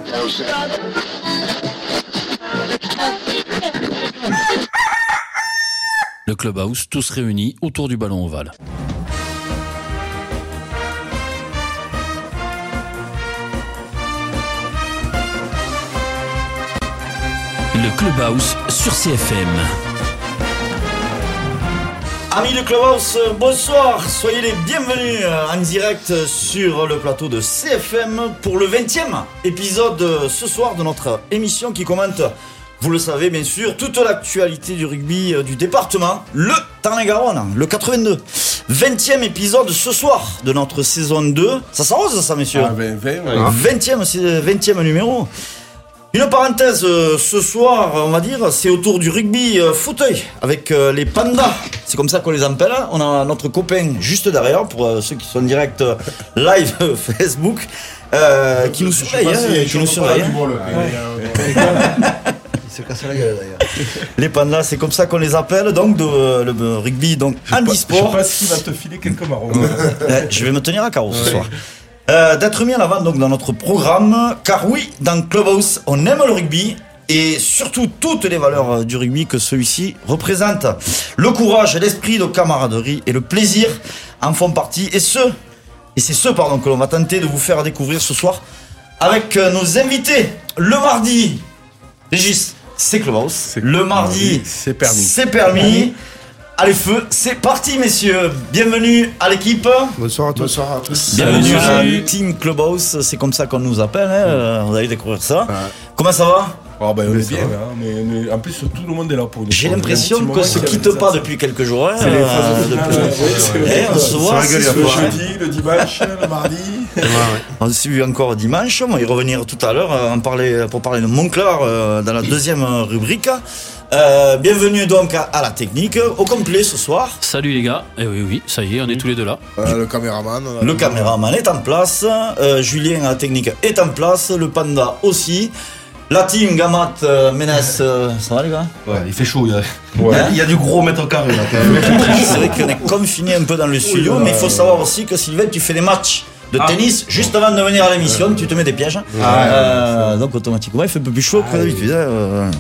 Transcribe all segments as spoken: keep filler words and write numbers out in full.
Le Clubhouse, tous réunis autour du ballon ovale. Le Clubhouse sur C F M. Amis de Clubhouse, bonsoir, soyez les bienvenus en direct sur le plateau de C F M pour le vingtième épisode ce soir de notre émission qui commente, vous le savez bien sûr, toute l'actualité du rugby du département, le Tarn-et-Garonne, le quatre-vingt-deux. vingtième épisode ce soir de notre saison deux. Ça s'arrose ça, messieurs? Ah, vingt, vingt, ouais. vingtième, c'est le vingtième numéro. Une parenthèse euh, ce soir, on va dire, c'est autour du rugby euh, fauteuil avec euh, les pandas. C'est comme ça qu'on les appelle. On a notre copain juste derrière pour euh, ceux qui sont en direct euh, live Facebook euh, qui nous surveille. Hein, qui nous surveille. Il se casse la gueule d'ailleurs. Les pandas, c'est comme ça qu'on les appelle. Donc de, euh, le rugby, donc handisport. Je sais pas s'il va te filer quelques marrons. euh, je vais me tenir à carreau ce ouais. soir. Euh, d'être mis en avant donc dans notre programme, car oui, dans Clubhouse, on aime le rugby et surtout toutes les valeurs du rugby que celui-ci représente. Le courage, l'esprit de camaraderie et le plaisir en font partie et ce, et c'est ce pardon que l'on va tenter de vous faire découvrir ce soir avec nos invités. Le mardi, Régis, c'est Clubhouse. C'est le mardi, c'est permis. C'est permis. Allez feu, c'est parti messieurs. Bienvenue à l'équipe. Bonsoir à tous. Bonsoir à tous. Bienvenue Salut. à Team Clubhouse, c'est comme ça qu'on nous appelle, hein. Vous allez découvrir ça. Ouais. Comment ça va? Oh ben, on est bien, hein, mais, mais en plus tout le monde est là pour nous. J'ai l'impression qu'on se quitte pas depuis quelques jours. Hein, c'est les phases de ouais, on se voit le jeudi, le dimanche, le mardi. Ouais, ouais. On s'est vu encore dimanche, on va y revenir tout à l'heure en parler, pour parler de Montclar euh, dans la deuxième rubrique. Euh, bienvenue donc à, à la technique, au complet ce soir. Salut les gars, et eh oui oui, ça y est, on est tous les deux là. Euh, le caméraman. Le caméraman est en place, euh, Julien à la technique est en place, le panda aussi. La team Gamat, euh, Ménès, euh, ça va les gars? Ouais, il fait chaud, il y a, ouais. il y a du gros mètre carré là quand même. C'est vrai qu'on est confiné un peu dans le studio, oui, mais il faut savoir aussi que Sylvain, tu fais des matchs de ah. tennis juste avant de venir à l'émission, tu te mets des pièges. Ah, euh, ouais, donc automatiquement il fait un peu plus chaud ah, que d'habitude. Oui. Euh...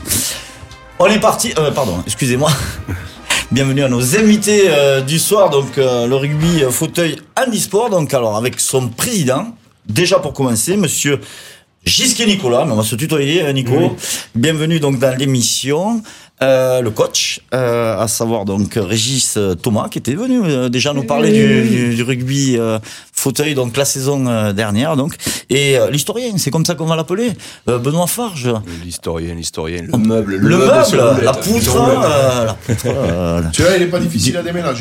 On est parti, euh, pardon, excusez-moi. Bienvenue à nos invités euh, du soir, donc euh, le rugby euh, fauteuil handisport, donc alors avec son président, déjà pour commencer, monsieur Gisquet Nicolas, mais on va se tutoyer, Nico. Oui. Bienvenue donc dans l'émission. Euh, le coach, euh, à savoir donc Régis Thomas, qui était venu euh, déjà nous parler du, du, du rugby euh, fauteuil donc la saison euh, dernière donc et euh, l'historien, c'est comme ça qu'on va l'appeler, euh, Benoît Farge. L'historien, l'historien, le On, meuble, le, le meuble, meuble la poutre, euh, la poutre. Euh, tu vois, il est pas difficile à déménager.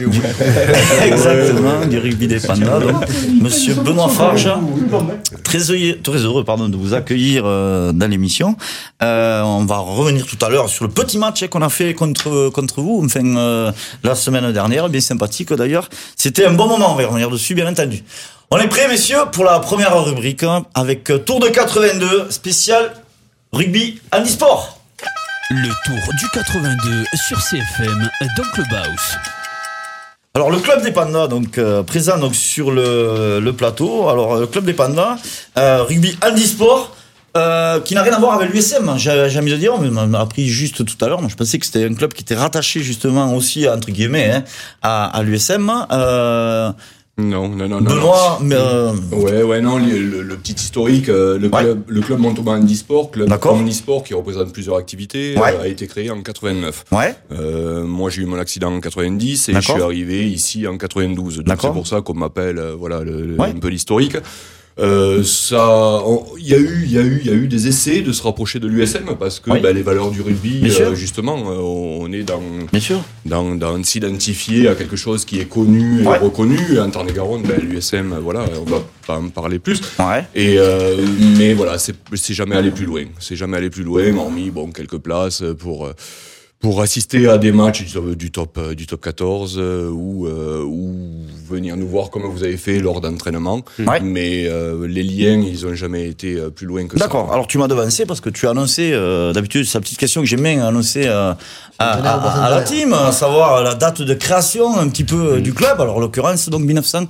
Exactement, du rugby des pandas. Donc, monsieur Benoît Farge, très heureux, très heureux pardon de vous accueillir euh, dans l'émission. Euh, on va revenir tout à l'heure sur le petit match qu'on a fait contre contre vous, enfin euh, la semaine dernière, bien sympathique d'ailleurs. C'était un bon moment, on va revenir dessus, bien entendu. On est prêts, messieurs, pour la première rubrique hein, avec Tour de quatre-vingt-deux spécial rugby handisport. Le Tour du quatre-vingt-deux sur C F M dans Clubhouse. Alors le club des pandas donc euh, présent donc sur le le plateau. Alors le club des pandas euh, rugby handisport. Euh, qui n'a rien à voir avec l'U S M, j'ai, j'ai envie de dire, mais on m'a appris juste tout à l'heure. Moi, je pensais que c'était un club qui était rattaché justement aussi, entre guillemets, hein, à, à l'U S M. Euh, non, non, non, Benoît, non. Mais, euh... ouais, ouais, non, le, le, le petit historique, euh, le, ouais. club, le club Montauban Handisport, club Handisport qui représente plusieurs activités, ouais. euh, a été créé en quatre-vingt-neuf. Ouais. Euh, moi, j'ai eu mon accident en quatre-vingt-dix et D'accord. je suis arrivé ici en quatre-vingt-douze. Donc D'accord. c'est pour ça qu'on m'appelle, euh, voilà, le, ouais. un peu l'historique. Euh, ça, il y a eu, il y a eu, il y a eu des essais de se rapprocher de l'U S M parce que oui. bah, les valeurs du rugby, euh, justement, euh, on est dans, Bien sûr. dans, dans s'identifier à quelque chose qui est connu ouais. et reconnu. En Tarn-et-Garonne, bah, l'U S M, voilà, on va pas en parler plus. Ouais. Et euh, mais voilà, c'est, c'est jamais aller plus loin. C'est jamais aller plus loin, hormis bon quelques places pour. Pour assister à des matchs du top du top quatorze euh, ou euh, ou venir nous voir comme vous avez fait lors d'entraînement. Ouais. Mais euh, les liens, ils ont jamais été plus loin que D'accord. ça. D'accord. Alors tu m'as devancé parce que tu as annoncé euh, d'habitude c'est la petite question que j'aime bien annoncer euh, à, à, à la team, à savoir la date de création un petit peu du club. Alors en l'occurrence donc dix-neuf cent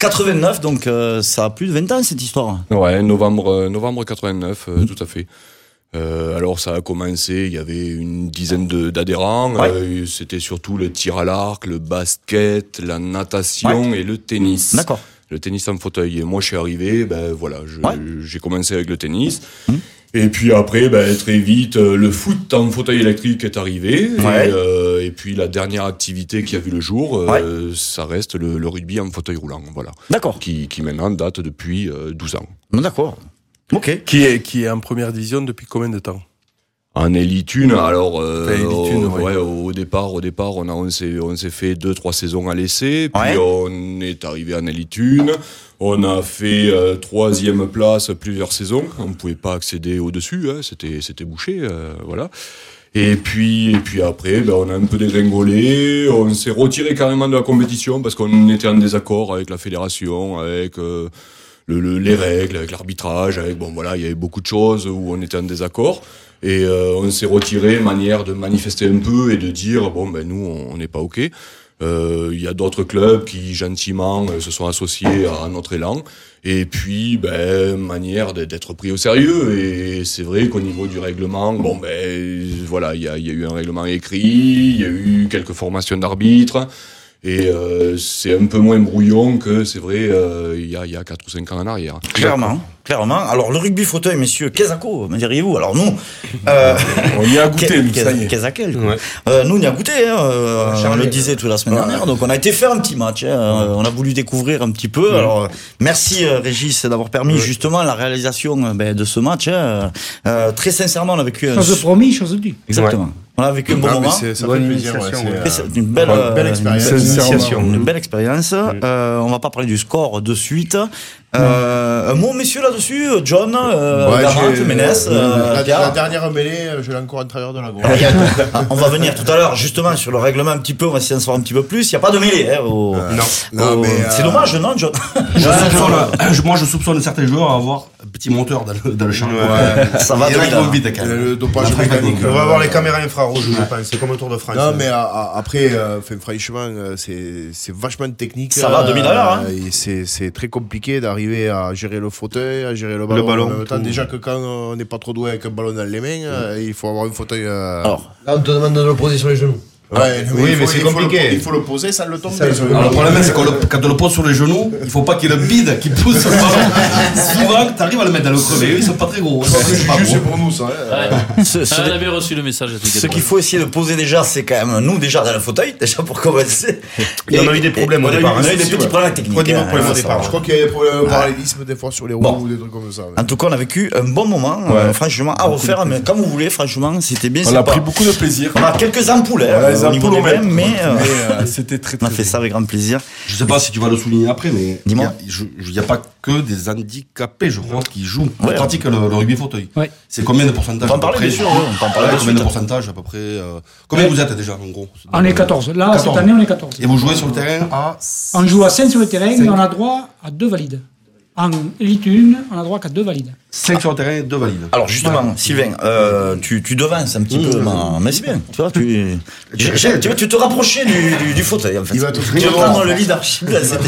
quatre-vingt-neuf, donc euh, ça a plus de vingt ans cette histoire. Ouais, novembre, novembre quatre-vingt-neuf, euh, mmh. tout à fait. Euh, alors ça a commencé, il y avait une dizaine de, d'adhérents, ouais. euh, c'était surtout le tir à l'arc, le basket, la natation ouais. et le tennis. D'accord. Le tennis en fauteuil. Et moi je suis arrivé, ben voilà, je, ouais. j'ai commencé avec le tennis. Mmh. Et puis après, ben, très vite, euh, le foot en fauteuil électrique est arrivé. Ouais. Et, euh, et puis la dernière activité qui a vu le jour, euh, ouais. ça reste le, le rugby en fauteuil roulant. Voilà. D'accord. Qui, qui maintenant date depuis euh, douze ans. D'accord. Ok. Qui est, qui est en première division depuis combien de temps? En Elite un, alors euh, enfin, Elite un, au, ouais. ouais, au départ, au départ, on a on s'est on s'est fait deux trois saisons à l'essai, puis ouais. on est arrivé en Elite un. On a fait euh, troisième place plusieurs saisons. On ne pouvait pas accéder au-dessus, hein, c'était c'était bouché, euh, voilà. Et puis et puis après, ben on a un peu dégringolé. On s'est retiré carrément de la compétition parce qu'on était en désaccord avec la fédération, avec euh, le, le, les règles, avec l'arbitrage, avec bon voilà, il y avait beaucoup de choses où on était en désaccord. Et euh, on s'est retiré, manière de manifester un peu et de dire bon ben nous on n'est pas ok. Il euh, y a d'autres clubs qui gentiment euh, se sont associés à notre élan. Et puis ben manière d'être pris au sérieux. Et c'est vrai qu'au niveau du règlement, bon ben voilà, il y a, y a eu un règlement écrit, il y a eu quelques formations d'arbitres. Et euh, c'est un peu moins brouillon que c'est vrai euh, il y a il y a quatre ou cinq ans en arrière. Clairement, clairement. Alors le rugby fauteuil, messieurs, Kezako, me diriez-vous? Alors nous, euh, on y a goûté, nous, ça y est. Kezakel. Ouais. Euh, nous on y a goûté. Hein, euh, on le disait toute la semaine ouais. dernière. Donc on a été faire un petit match. Hein, ouais. On a voulu découvrir un petit peu. Ouais. Alors merci euh, Régis d'avoir permis ouais. justement la réalisation ben, de ce match. Hein. Euh, très sincèrement, on a vécu. Chose un... promis, chose due. Exactement. Ouais. On a vécu un bon ah, moment. Ça fait plaisir. Ouais, c'est, c'est une belle, une belle expérience. Une, une belle expérience. Mmh. Euh, on va pas parler du score de suite. Euh, un mot, messieurs, là-dessus. John, euh, ouais, Garant, Ménès. Euh, la, la dernière mêlée, je l'ai encore à l'intérieur de la gorge. On va venir tout à l'heure, justement, sur le règlement un petit peu. On va essayer d'en savoir un petit peu plus. Il n'y a pas de mêlée. Hein, au, euh, non. Au, non mais c'est euh... dommage, non, John? Je soupçonne, moi, je soupçonne certains joueurs à avoir un petit moteur dans le, dans le champ. Ouais. Ça va trop vite, quand même. Le dopage mécanique. On va avoir les caméras infrarouges, je pense. C'est comme le Tour de France. Non, mais après, franchement, c'est vachement technique. Ça va, deux mille à l'heure. C'est très compliqué d'arriver à gérer le fauteuil, à gérer le ballon. Le ballon. En même temps, déjà que quand on n'est pas trop doué avec un ballon dans les mains, mmh. il faut avoir un fauteuil. Euh... Alors, là, on te demande de le poser sur les genoux. Ouais, mais oui, mais c'est compliqué. Faut le, il faut le poser sans le tomber. Ça, alors, le problème, c'est que quand on le pose sur les genoux, il faut pas qu'il y ait le bide qui pousse sur le ballon. Souvent, tu arrives à le mettre dans le creux. Ils sont pas très gros. C'est pour nous, ça. Ouais. Ce, ce, on avait reçu le message. Ce qu'il faut essayer de poser déjà, c'est quand même nous, déjà dans le fauteuil, déjà pour commencer. Et on a eu des problèmes au départ. On a eu des petits problèmes techniques. Au départ. Je crois qu'il y a des problèmes de parallélisme des fois sur les roues ou des trucs comme ça. En tout cas, on a vécu un bon moment, franchement, à refaire, mais comme vous voulez, franchement, c'était bien. On a pris beaucoup de plaisir. On a quelques ampoules au niveau des mêmes. Mais euh, c'était très, très on a fait ça avec grand plaisir. Je sais pas si tu vas le souligner après, mais dis-moi. Il n'y a, a pas que des handicapés, je crois, qui jouent, qui ouais, pratiquent le, le rugby fauteuil. Ouais. C'est combien de pourcentage? On peut en parler, bien sûr. On peut en parler. Combien de pourcentage à peu près euh, Combien ouais. vous êtes déjà en gros? On est quatorze. Là, quatorze. Cette année, on est quatorze. Et vous jouez sur le terrain à On joue à cinq sur le terrain et on a droit à deux valides. En Elite un, on a droit qu'à deux valides. cinq sur le terrain et deux valides. Alors justement, ouais. Sylvain, euh, tu, tu devances un petit mmh, peu, mmh. Ma, mais c'est bien. Tu vois, tu, tu, tu, tu te rapprochais du, du, du fauteuil en fait. Il va te tu vas prendre le leadership là, c'était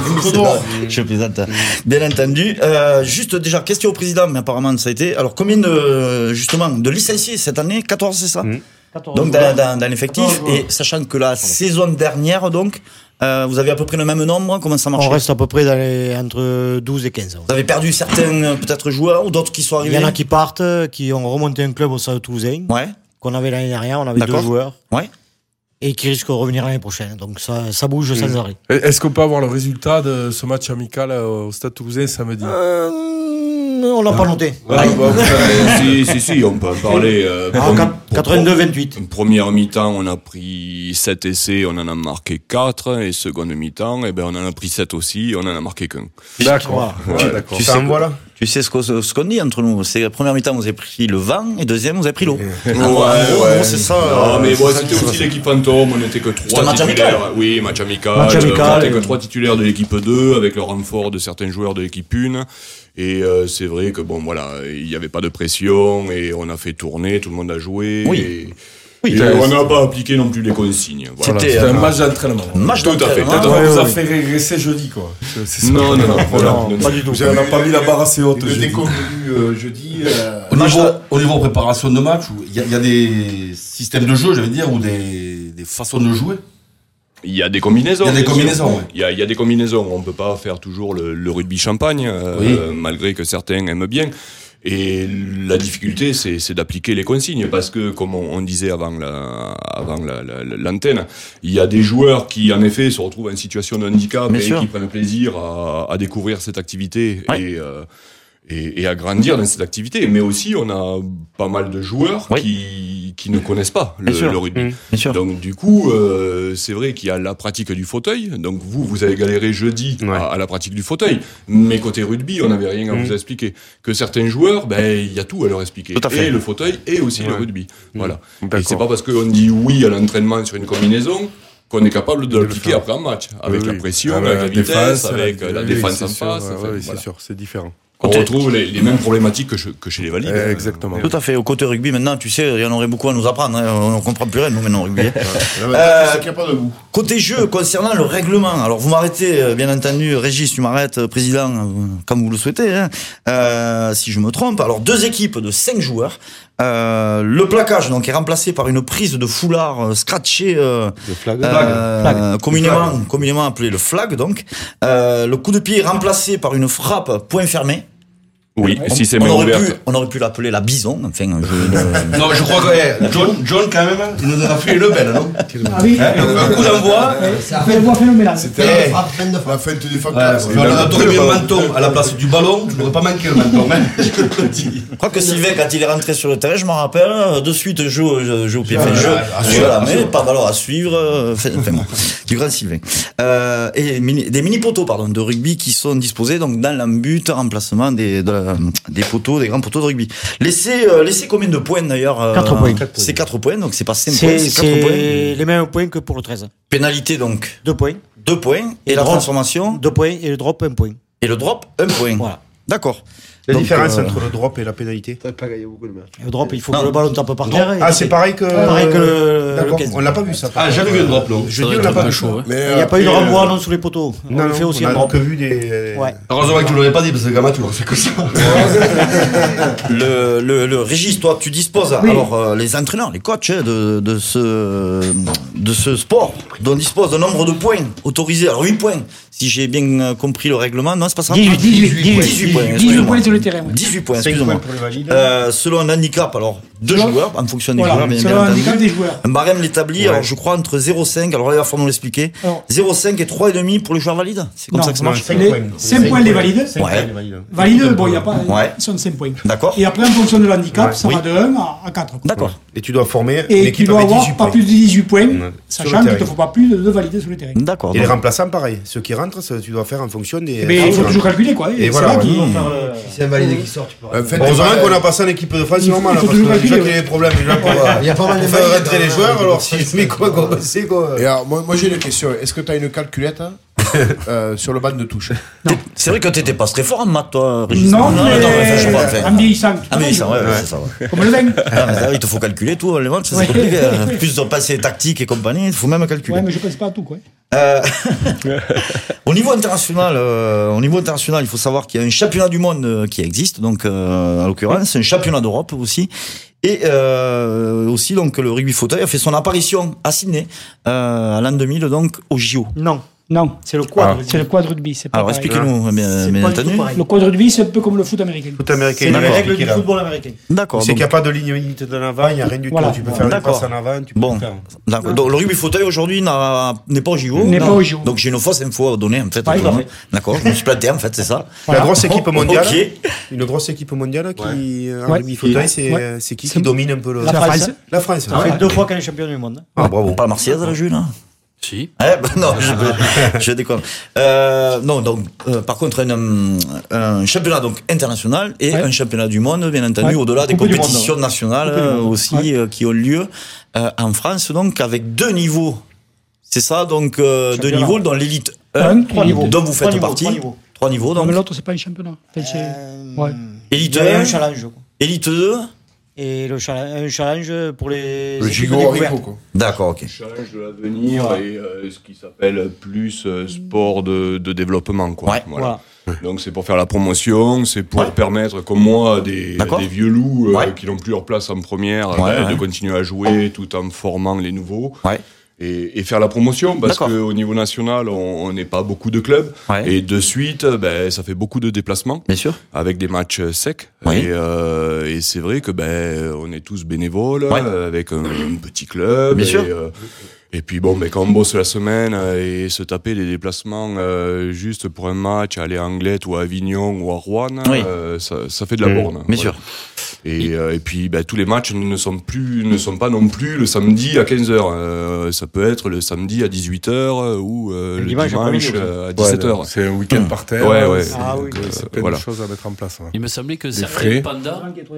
je plaisante. Bien entendu. Euh, juste déjà question au président, mais apparemment ça a été. Alors combien de justement de licenciés cette année? quatorze, c'est ça? Mmh. quatorze, donc dans, dans, dans l'effectif quatorze, et sachant que la Pardon. saison dernière donc. Euh, vous avez à peu près le même nombre? Comment ça marche? On reste à peu près dans les, entre douze et quinze. Vous avez perdu certains peut-être joueurs ou d'autres qui sont arrivés? Il y en a qui partent, qui ont remonté un club au Stade Toulousain. Ouais. Qu'on avait l'année dernière, on avait D'accord. deux joueurs. Ouais. Et qui risquent de revenir l'année prochaine. Donc ça, ça bouge mmh. sans arrêt. Est-ce qu'on peut avoir le résultat de ce match amical au Stade Toulousain samedi? euh, On l'a pas noté. Ouais, bah, bah, si, si, si, on peut en parler. Euh, ah, quatre-vingt-deux vingt-huit. Première mi-temps, on a pris sept essais, on en a marqué quatre. Et seconde mi-temps, eh ben, on en a pris sept aussi, on en a marqué qu'un. D'accord. Ouais, d'accord. Tu sais, voilà. Tu sais ce qu'on, ce qu'on dit entre nous. C'est la première mi-temps, vous avez pris le vent, et deuxième, vous avez pris l'eau. Ouais, ouais, ouais. C'est ça. Non, mais bon, c'était aussi l'équipe fantôme, on n'était que trois match titulaires. Amical. Oui, match amical. Match amical. On n'était que trois titulaires de l'équipe deux, avec le renfort de certains joueurs de l'équipe un. Et euh, c'est vrai que bon, voilà, il n'y avait pas de pression, et on a fait tourner, tout le monde a joué. Oui. Et Oui, et on n'a pas appliqué non plus les consignes. Voilà. C'était un match d'entraînement. Match tout à fait. Peut-être qu'on vous a fait régresser jeudi, quoi. C'est ça. Non, non, non, voilà. non, non, pas du tout. On n'a pas mis la barre assez haute. Le déconvenu euh, jeudi. Euh, au, niveau, au niveau préparation de match, il y, y a des systèmes de jeu, j'allais dire, ou des, des façons de jouer. Il y a des combinaisons. Il y a des combinaisons, oui. Il y a, il y a des combinaisons. On ne peut pas faire toujours le, le rugby champagne, euh, oui. euh, malgré que certains aiment bien. Et la difficulté, c'est, c'est d'appliquer les consignes, parce que, comme on, on disait avant, la, avant la, la, l'antenne, il y a des joueurs qui, en effet, se retrouvent en situation de handicap Bien et sûr. qui prennent plaisir à, à découvrir cette activité ouais. et, euh, et, et à grandir dans cette activité. Mais aussi, on a pas mal de joueurs oui. qui, qui ne connaissent pas le, le rugby. Mmh. Donc, du coup, euh, c'est vrai qu'il y a la pratique du fauteuil. Donc, vous, vous avez galéré jeudi ouais. à, à la pratique du fauteuil. Mais côté rugby, on n'avait rien à mmh. vous expliquer. Que certains joueurs, ben, il y a tout à leur expliquer. Et le fauteuil et aussi ouais. le rugby. Mmh. Voilà. D'accord. Et c'est pas parce qu'on dit oui à l'entraînement sur une combinaison qu'on est capable de l'appliquer après un match. Avec oui, la pression, avec, avec la vitesse, défense, avec la, la défense en sûr, face. Ouais, enfin, oui, voilà. C'est sûr, c'est différent. On retrouve les, les mêmes problématiques que, que chez les valides. Eh, exactement. Tout à fait. Au côté rugby, maintenant, tu sais, il y en aurait beaucoup à nous apprendre. Hein. On ne comprend plus rien, nous, maintenant, au rugby. euh, c'est qu'il n'y a pas de goût. Côté jeu, concernant le règlement, alors vous m'arrêtez, bien entendu, Régis, tu m'arrêtes, président, comme vous le souhaitez, hein. euh, si je me trompe. Alors, deux équipes de cinq joueurs. Euh, le plaquage donc est remplacé par une prise de foulard euh, scratché, euh, le flag, euh, flag. communément, flag. communément appelé le flag. Donc, euh, le coup de pied est remplacé par une frappe point fermé. Oui, on, si c'est on main aurait ouverte. pu, on aurait pu l'appeler la bison. Enfin, je, non, je crois que eh, John, John quand même, il nous a fait une belle, non Ah oui. Hein, un coup d'envoi. C'est un coup phénoménal. C'était la fin de la fin de frappe. On aurait mis un menton à la place du ballon, je n'aurais pas manqué le menton. Je te le dis. Je crois que Sylvain, quand il est rentré sur le terrain, je m'en rappelle, de suite, je joue, je joue au pied, enfin, je joue à la main, pas ballon à suivre, enfin, bon, du grand Sylvain. Euh, et mini, des mini poteaux, pardon, de rugby qui sont disposés donc dans l'embut, remplacement des, de, des poteaux, des grands poteaux de rugby. Laissez, euh, laissez combien de points d'ailleurs euh, quatre points. C'est quatre points, donc c'est pas cinq c'est, points, c'est quatre points. C'est les mêmes points que pour le treize. Pénalité donc deux points. deux points. Et, et la drop, transformation deux points. Et le drop, un point. Et le drop, un point. Voilà. D'accord. La donc, différence euh... entre le drop et la pénalité. T'as pas gagné beaucoup de matchs. Le drop, il faut non. que le ballon tape par terre. Ah, c'est pareil que. Pareil que le. D'accord. Le on l'a pas vu ça. Ah, jamais vu le drop, non. Je dis, on l'a pas vu. Mais il n'y a pas eu de renvoi non sous les poteaux. On a fait aussi un drop. On a que vu des. Heureusement que tu l'aurais pas dit parce que le gamin, tu l'aurais fait que ça. Le le le Régis, toi, tu disposes alors les entraîneurs, les coachs de de ce de ce sport, dont dispose d'un nombre de points autorisés. Alors huit points. Si j'ai bien compris le règlement, non, c'est pas ça. dix-huit, dix-huit, dix-huit points. dix-huit points sur le terrain. dix-huit points, excusez-moi. Euh, selon un handicap, alors deux selon, joueurs, en fonction des voilà, joueurs, bien, selon bien un entendu. handicap des joueurs. Un barème l'établi, ouais. alors je crois entre zéro virgule cinq, alors là il va falloir nous l'expliquer. Alors, zéro virgule cinq et trois virgule cinq pour les joueurs valides. C'est comme non, ça que ça marche. cinq points les valides. Ouais. Valides, bon, il n'y a pas. Ouais. Ils sont de cinq points. D'accord. Et après, en fonction de l'handicap, ouais. ça oui. va de un à quatre. D'accord. Et tu dois former et tu dois avoir pas plus de dix-huit points, sachant qu'il ne te faut pas plus de deux validés sur le terrain. D'accord. Et les remplaçants, pareil. Ceux qui rentrent, tu dois faire en fonction des. Mais il faut toujours calculer, quoi. Et voilà. Si c'est un validé qui sort, tu peux. Heureusement qu'on a passé en équipe de France, c'est normal. Parce que déjà qu'il y a des problèmes, déjà pour faire rentrer les joueurs, alors si je mets quoi, quoi, c'est quoi. Et alors, moi j'ai une question. Est-ce que tu as une calculette Euh, sur le banc de touche. Non. C'est vrai que t'étais pas très fort en maths, toi, Régis. Non, non, mais... non, enfin, je crois, enfin... en vieillissant. En vieillissant, ouais, ouais, c'est ça. Ouais. Comme le vin. Ah, mais là, il te faut calculer tout, les matchs, c'est ouais. compliqué. Plus de passer tactique et compagnie, il faut même calculer. Ouais, mais je pense pas à tout, quoi. Euh... au niveau international, euh, au niveau international, il faut savoir qu'il y a un championnat du monde euh, qui existe, donc euh, en l'occurrence, un championnat d'Europe aussi. Et euh, aussi donc le rugby fauteuil a fait son apparition à Sydney euh, à l'an deux mille donc au J O. Non. Non, c'est le quad. Ah. C'est le quad rugby. C'est pas Alors expliquez-nous, bien, bien entendu. Le quad rugby, c'est un peu comme le foot américain. Foot américain. C'est les règles du football américain. D'accord. C'est donc... qu'il n'y a pas de ligne limite de l'avant, il n'y a rien du voilà. tout. Tu peux faire une passe en avant, tu peux bon. faire. D'accord. Donc le rugby fauteuil aujourd'hui n'est pas au J O. N'est pas au J O. Donc j'ai une fausse info à donner en fait. D'accord. Je me suis planté en fait, c'est ça. La grosse équipe mondiale. Une grosse équipe mondiale qui en rugby fauteuil, c'est qui qui domine un peu le. La France. La France. Ça fait deux fois qu'elle est championne du monde. Ah bravo. Pas la Marseillaise la Jules. Si. Eh ben non, je, je déconne. Euh, non, donc, euh, par contre, un, un championnat donc international et ouais. un championnat du monde, bien entendu, ouais. au-delà des compétitions monde, nationales euh, aussi ouais. euh, qui ont lieu euh, en France, donc avec deux niveaux. C'est ça, donc euh, deux niveaux dans l'élite un, trois niveaux. dont vous faites trois partie. Niveaux, trois niveaux. Trois niveaux donc. Non, mais l'autre, c'est pas un championnat. Enfin, c'est... Euh, ouais. Élite un, un challenge. Élite deux. et le challenge, un challenge pour les. Le équipes gigot découvertes. haricot, quoi. D'accord, ok. Le challenge de l'avenir et euh, ce qui s'appelle plus euh, sport de, de développement, quoi. Ouais. Voilà. Donc c'est pour faire la promotion, c'est pour Ouais. permettre, comme moi, des, D'accord. des vieux loups euh, Ouais. qui n'ont plus leur place en première, Ouais, bah, ouais. de continuer à jouer tout en formant les nouveaux. Ouais. Et, et faire la promotion, parce D'accord. qu'au niveau national, on n'est pas beaucoup de clubs. Ouais. Et de suite, ben, ça fait beaucoup de déplacements. Bien sûr. Avec des matchs euh, secs. Oui. Et, euh, et c'est vrai que ben, on est tous bénévoles, Ouais. euh, avec un, un petit club. Bien et, sûr. euh, et puis bon, ben, quand on bosse la semaine euh, et se taper des déplacements euh, juste pour un match, aller à Anglet ou à Avignon ou à Rouen, Oui. euh, ça, ça fait de la borne. Bien voilà. sûr. Et, euh, et puis ben, tous les matchs ne sont plus, ne sont pas non plus le samedi à quinze heures. Euh, ça peut être le samedi à dix-huit heures euh, ou euh, Le le dimanche dimanche, après-midi aussi. euh, à dix-sept heures. C'est un week-end par terre. Ouais, ouais. C'est, Ah oui. donc, euh, c'est plein Voilà. de choses à mettre en place. Ouais. Il me semblait que certains frais. pandas,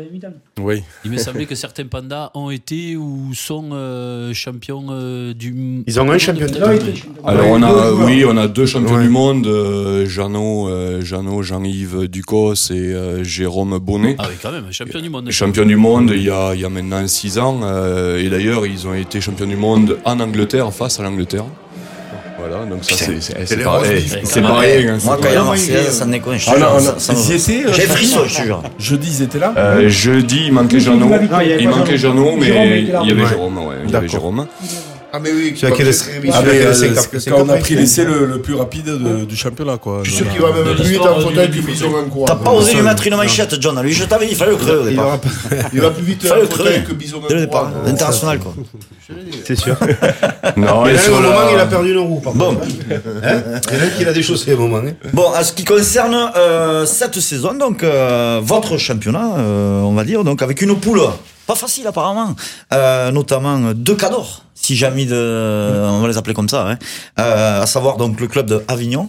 Oui. il me semblait que certains pandas ont été ou sont euh, champions euh, du. Ils ont un champion peut-être. de- Alors Ouais, on a, deux joueurs. oui, on a deux champions Ouais. du monde, euh, Jeannot, euh, Jeannot, Jean-Yves Ducos et euh, Jérôme Bonnet. Ah oui, quand même, champion du monde. Champions du monde il y a, il y a maintenant six ans. euh, et d'ailleurs, ils ont été champions du monde en Angleterre, face à l'Angleterre. Voilà, donc ça, c'est, c'est, c'est les pas, roast eh, beef, c'est quand pas même. rien. hein, c'est Moi, pas quand il y a rien. Marseillaise, ça me déconne. je te Ah, jure, non, ça- non, ça me- ils y étaient, euh, J'ai franchement. frisson, je te jure. Jeudi, ils étaient là. Euh, jeudi, il manquait Jeannot. Non, il y avait Il pas manquait Jeannot. Jeannot, mais Jérôme il était là. y avait Ouais. Jérôme. Ouais, il y avait D'accord. Jérôme. Ah, mais oui, C'est à quel- Ah, mais, euh, c'est c'est quand on a pris l'essai le, le plus rapide de- du championnat, quoi. Je suis sûr Dans qu'il la- va même de plus vite l'histoire en du- fauteuil du que Bison en courant. T'as pas osé lui mettre une manchette, John. Lui, je t'avais dit, il fallait le crever au Il départ. aura pas- Il va plus vite Il fallait en le fauteuil crever. que Bison en Dès le départ, courant. l'international, quoi. C'est sûr. Non, Et et là, sur au la- moment, il a perdu une roue. par Bon. contre. Hein Il y en a qui l'a déchaussé au moment. hein. Bon, à ce qui concerne euh, cette saison, donc euh, votre championnat, euh, on va dire, donc avec une poule pas facile apparemment, euh, notamment deux cadors, si j'ai mis de, on va les appeler comme ça, hein, euh, à savoir donc le club de Avignon,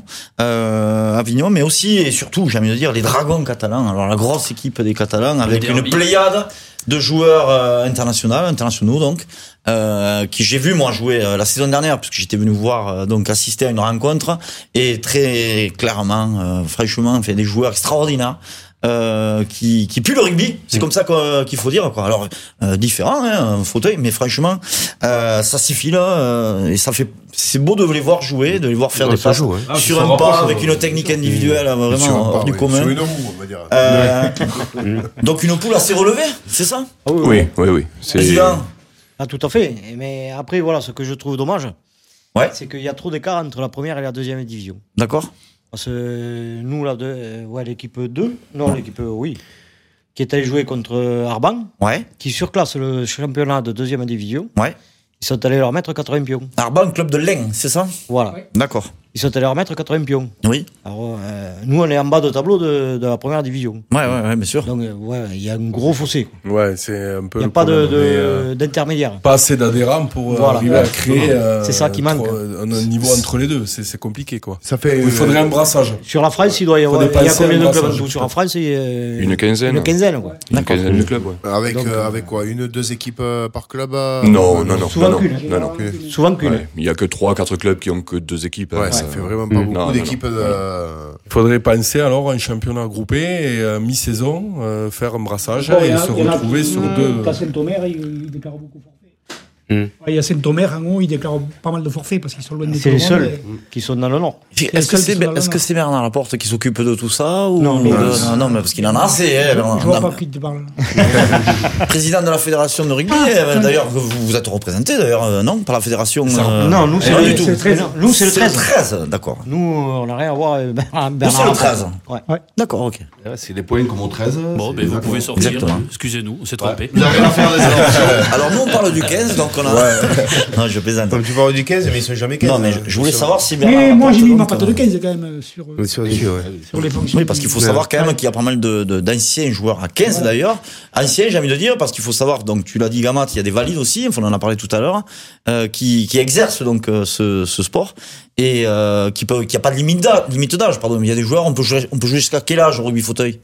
euh, Avignon, mais aussi et surtout, j'ai envie de dire les Dragons catalans. Alors la grosse équipe des Catalans avec une derby. pléiade de joueurs euh, internationaux, internationaux donc, euh, qui j'ai vu moi jouer euh, la saison dernière puisque j'étais venu voir euh, donc assister à une rencontre et très clairement, euh, franchement, fait des joueurs extraordinaires. Euh, qui, qui pue le rugby, c'est comme ça qu'on- qu'il faut dire quoi. Alors euh, différent, hein, un fauteuil, mais franchement, euh, ça suffit là euh, et ça fait, c'est beau de les voir jouer, de les voir faire Ouais, des ça passes joue, hein. Ah, sur ça un rapproche, pas avec ouais. une technique individuelle euh, Sur un vraiment pas, hors du oui. commun. Sur une roue, on va dire. Euh, donc une poule assez relevée, c'est ça? Oui, oui, oui. C'est... Président. Ah, tout à fait. Mais après, voilà, ce que je trouve dommage, Ouais. c'est qu'il y a trop d'écart entre la première et la deuxième division. D'accord. Parce que nous, là, de, euh, ouais, l'équipe deux, non, l'équipe, euh, oui, qui est allée jouer contre Arban, Ouais. qui surclasse le championnat de deuxième division. Ouais. Ils sont allés leur mettre quatre-vingts pions. Arban, club de l'Ain, c'est ça? Voilà. D'accord. Ils sont allés leur mettre quatre-vingts pions. Oui. Alors, euh, nous, on est en bas de tableau de, de la première division. Ouais, ouais, ouais, bien sûr. Donc, euh, ouais, il y a un gros fossé. quoi. Ouais, c'est un peu. Il n'y a le pas de, problème, de- mais, euh, d'intermédiaire. pas assez d'adhérents pour euh, Voilà. arriver à Ouais. créer. euh, C'est ça qui manque. trop- Un, un niveau entre les deux, c'est, c'est compliqué, quoi. Ça fait. Il faudrait un brassage. Sur la France, il doit y avoir. Faut Il y a dépasser combien un de clubs en brassage. tout sur la France? Il y a Une quinzaine. Une quinzaine, quoi. Une quinzaine de clubs, ouais. Avec, Donc, euh, euh, avec quoi Une, deux équipes euh, par club euh, Non, non, non. Souvent non, qu'une. non, non. Souvent qu'une. Ouais, il y a que trois, quatre clubs qui ont que deux équipes. Ouais, hein. ça Euh, fait vraiment pas non, beaucoup non, d'équipes. non. de- Il faudrait penser alors à un championnat groupé et euh, mi-saison, euh, faire un brassage Bon, il y et a- se il y en a retrouver qui- sur euh, deux. t'as Saint-Omer, il, il déclare beaucoup forfait. Hmm. Ouais, il y a Saint-Omer, en haut, il déclare pas mal de forfaits parce qu'ils sont loin des C'est les couronnes, seuls qui sont dans le Nord. Est-ce que seul c'est, qui soit là, est-ce que non. c'est Bernard Laporte qui s'occupe de tout ça ou Non, de- non, non, non, mais parce qu'il en a assez, hein, Bernard. Je vois Non, pas qui te parle. président de la fédération de rugby, euh, d'ailleurs, vous vous êtes représenté, d'ailleurs, euh, non, par la fédération. euh, Non, nous, c'est pas le- du tout. c'est le treize. Nous, c'est le treize. treize, d'accord. Nous, on n'a rien à voir avec Bernard. Nous, c'est le treize. Ouais. D'accord, ok. C'est des points comme au treize. Bon, c'est ben, vous exactement. pouvez sortir. Exactement. Excusez-nous, on s'est trompé. Vous avez rien à faire des élections. Alors, nous, on parle du quinze, donc on a. Non, je plaisante. Comme tu parles du quinze, mais ils sont jamais quinze. Non, mais je, je voulais savoir si Bernard. Mais moi, Laporte, j'ai mis ma donc, patte euh, de quinze quand même euh, sur, euh, Oui, sur dessus, ouais. sur les fonctions. Oui, parce qu'il faut savoir quand même qu'il y a pas mal de, de, d'anciens joueurs à quinze d'ailleurs. Anciens, j'ai envie de dire, parce qu'il faut savoir, donc tu l'as dit Gamat, il y a des valides aussi, enfin, on en a parlé tout à l'heure, euh, qui, qui exercent donc euh, ce, ce sport et euh, qui peut, qui a pas de limite d'âge, limite d'âge, pardon. Il y a des joueurs, on peut jouer, on peut jouer jusqu'à quel âge au rugby fauteuil?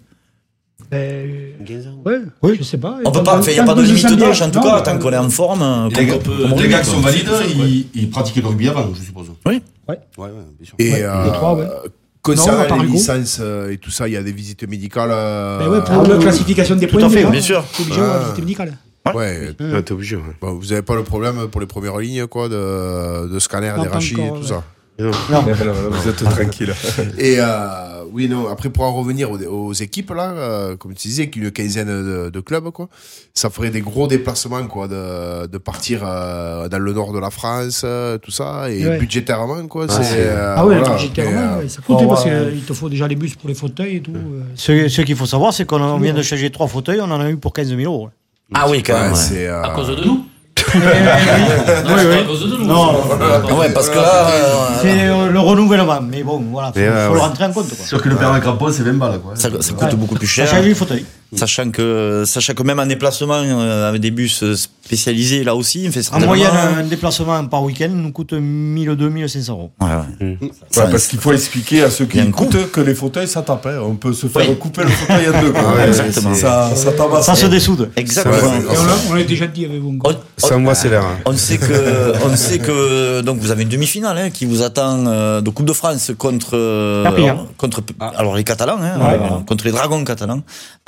Euh, quinze ans. ouais, Oui. je sais pas. On peut pas, il y a pas de limite d'âge en tout cas, tant qu'on est en forme. euh, Les gars, comme- comme les rugby, gars qui quoi. sont valides, ils, ils pratiquaient le rubis avant, je suppose. Oui. Ouais, ouais, bien sûr. Et Ouais, euh, les trois, ouais. Concernant Non, les Hugo. licences euh, et tout ça, il y a des visites médicales. Euh, Ben ouais, pour la classification des Tout points. à fait, déjà, bien sûr. c'est obligé Ah. de visite médicale. Ouais, Ouais, t'es obligé. Ouais. bon, vous avez pas le problème pour les premières lignes, quoi, de, de scanner, Non, des pas rachis et encore, tout ouais. ça. Non. Vous êtes tranquille. Et euh, oui, non, après pour en revenir aux, aux équipes, là, euh, comme tu disais, qu'une quinzaine de, de clubs, quoi, ça ferait des gros déplacements, quoi, de, de partir euh, dans le nord de la France, euh, tout ça, et Ouais. budgétairement, quoi. Ah, c'est, euh, Ah ouais, voilà, budgétairement, et, euh, ouais, ça coûte parce ouais. qu'il te faut déjà les bus pour les fauteuils et tout. euh. Ce, ce qu'il faut savoir, c'est qu'on on vient de changer trois fauteuils, on en a eu pour quinze mille euros. Ah oui, quand ouais, même. Ouais. c'est, euh, À cause de nous Non, c'est pas à cause de nous. Non. Ah ouais, parce que là, euh, C'est euh, le renouvellement, mais bon, voilà, faut, Mais, euh, faut le ouais. rentrer en compte. Quoi. Sûr que le père Crampon, c'est vingt balles, quoi. ça, ça coûte Ouais. beaucoup plus Ça cher. change les fauteuils. Sachant que, sachant que même en déplacement, euh, avec des bus euh, spécialisés, là aussi, il fait En certainement- moyenne, un déplacement par week-end nous coûte mille deux mille cinq cents euros. Ouais, ouais. Ouais, parce qu'il faut expliquer à ceux qui Il y a un coût. écoutent que les fauteuils, ça tape. hein. On peut se faire Oui. couper le fauteuil en deux. quoi. Ah ouais, exactement. Ça, ça tabasse. Ça se dessoude. Exactement. Ouais, Et on, a, on a déjà dit avec vous. On, Ça on- me accélère. Hein. on sait que, on sait que, donc vous avez une demi-finale hein, qui vous attend euh, de Coupe de France contre, euh, Perpignan. contre, alors les Catalans, hein, Ouais. euh, contre les Dragons catalans.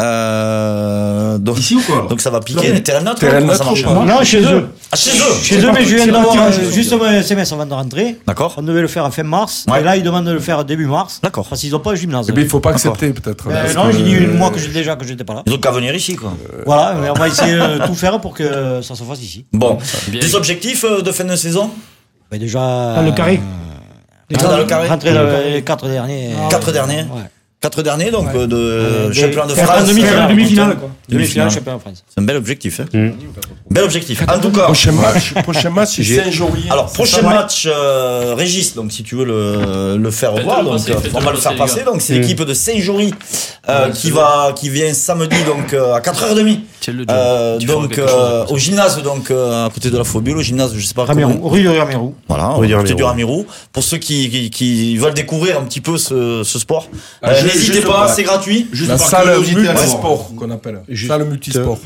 Euh, donc, Ici ou quoi? donc ça va piquer les terrains neutres. Terrain hein, comment ça neutre, marche ou Non, chez eux. Ah, chez eux. Chez eux, mais je viens c'est pas d'avoir tirage, euh, justement un S M S avant de rentrer. D'accord. On devait le faire à fin mars. Ouais. Et là, ils demandent de le faire début mars. D'accord. Parce qu'ils n'ont pas le gymnase. Eh bien, il faut pas D'accord. accepter, peut-être. Euh, parce non, que- j'ai dit une mois que j'ai déjà que j'étais pas là. Ils ont qu'à venir ici, quoi. Voilà, mais on va essayer de tout faire pour que ça se fasse ici. Bon. Bien. Des objectifs euh, de fin de saison? Mais déjà. Ah, le carré. Ah, dans le carré. Rentrer dans les quatre derniers. Quatre derniers. Ouais. Quatre derniers, donc, Ouais. euh, de Euh, championnat de faire France. un demi-finale. euh, Demi-finale, quoi. Demi-finale, champion de France. C'est un bel objectif, hein. Mmh. Bel objectif. En tout cas. Prochain match, prochain match, c'est Saint-Jory. Alors, prochain match, euh, Régis, donc si tu veux le, le faire Faites-le voir, donc passer, euh, faites-le on va le passer, faire les passer. gars. Donc c'est l'équipe de Saint-Jory euh, qui va, qui vient samedi donc euh, à quatre heures trente. Tiens le Euh, tu feras donc quelque chose euh, après. au gymnase, donc euh, à côté de la Fobule, au gymnase, je sais pas. Ramirou, comment- rue de Ramirou. Voilà, Rue du à côté Ramirou. du Ramirou. Pour ceux qui, qui, qui veulent découvrir un petit peu ce, ce sport, Ah, euh, juste- n'hésitez juste pas, pas. c'est gratuit. Juste La par salle curiosité, allez voir. multisport qu'on appelle. Juste- Salle multisport.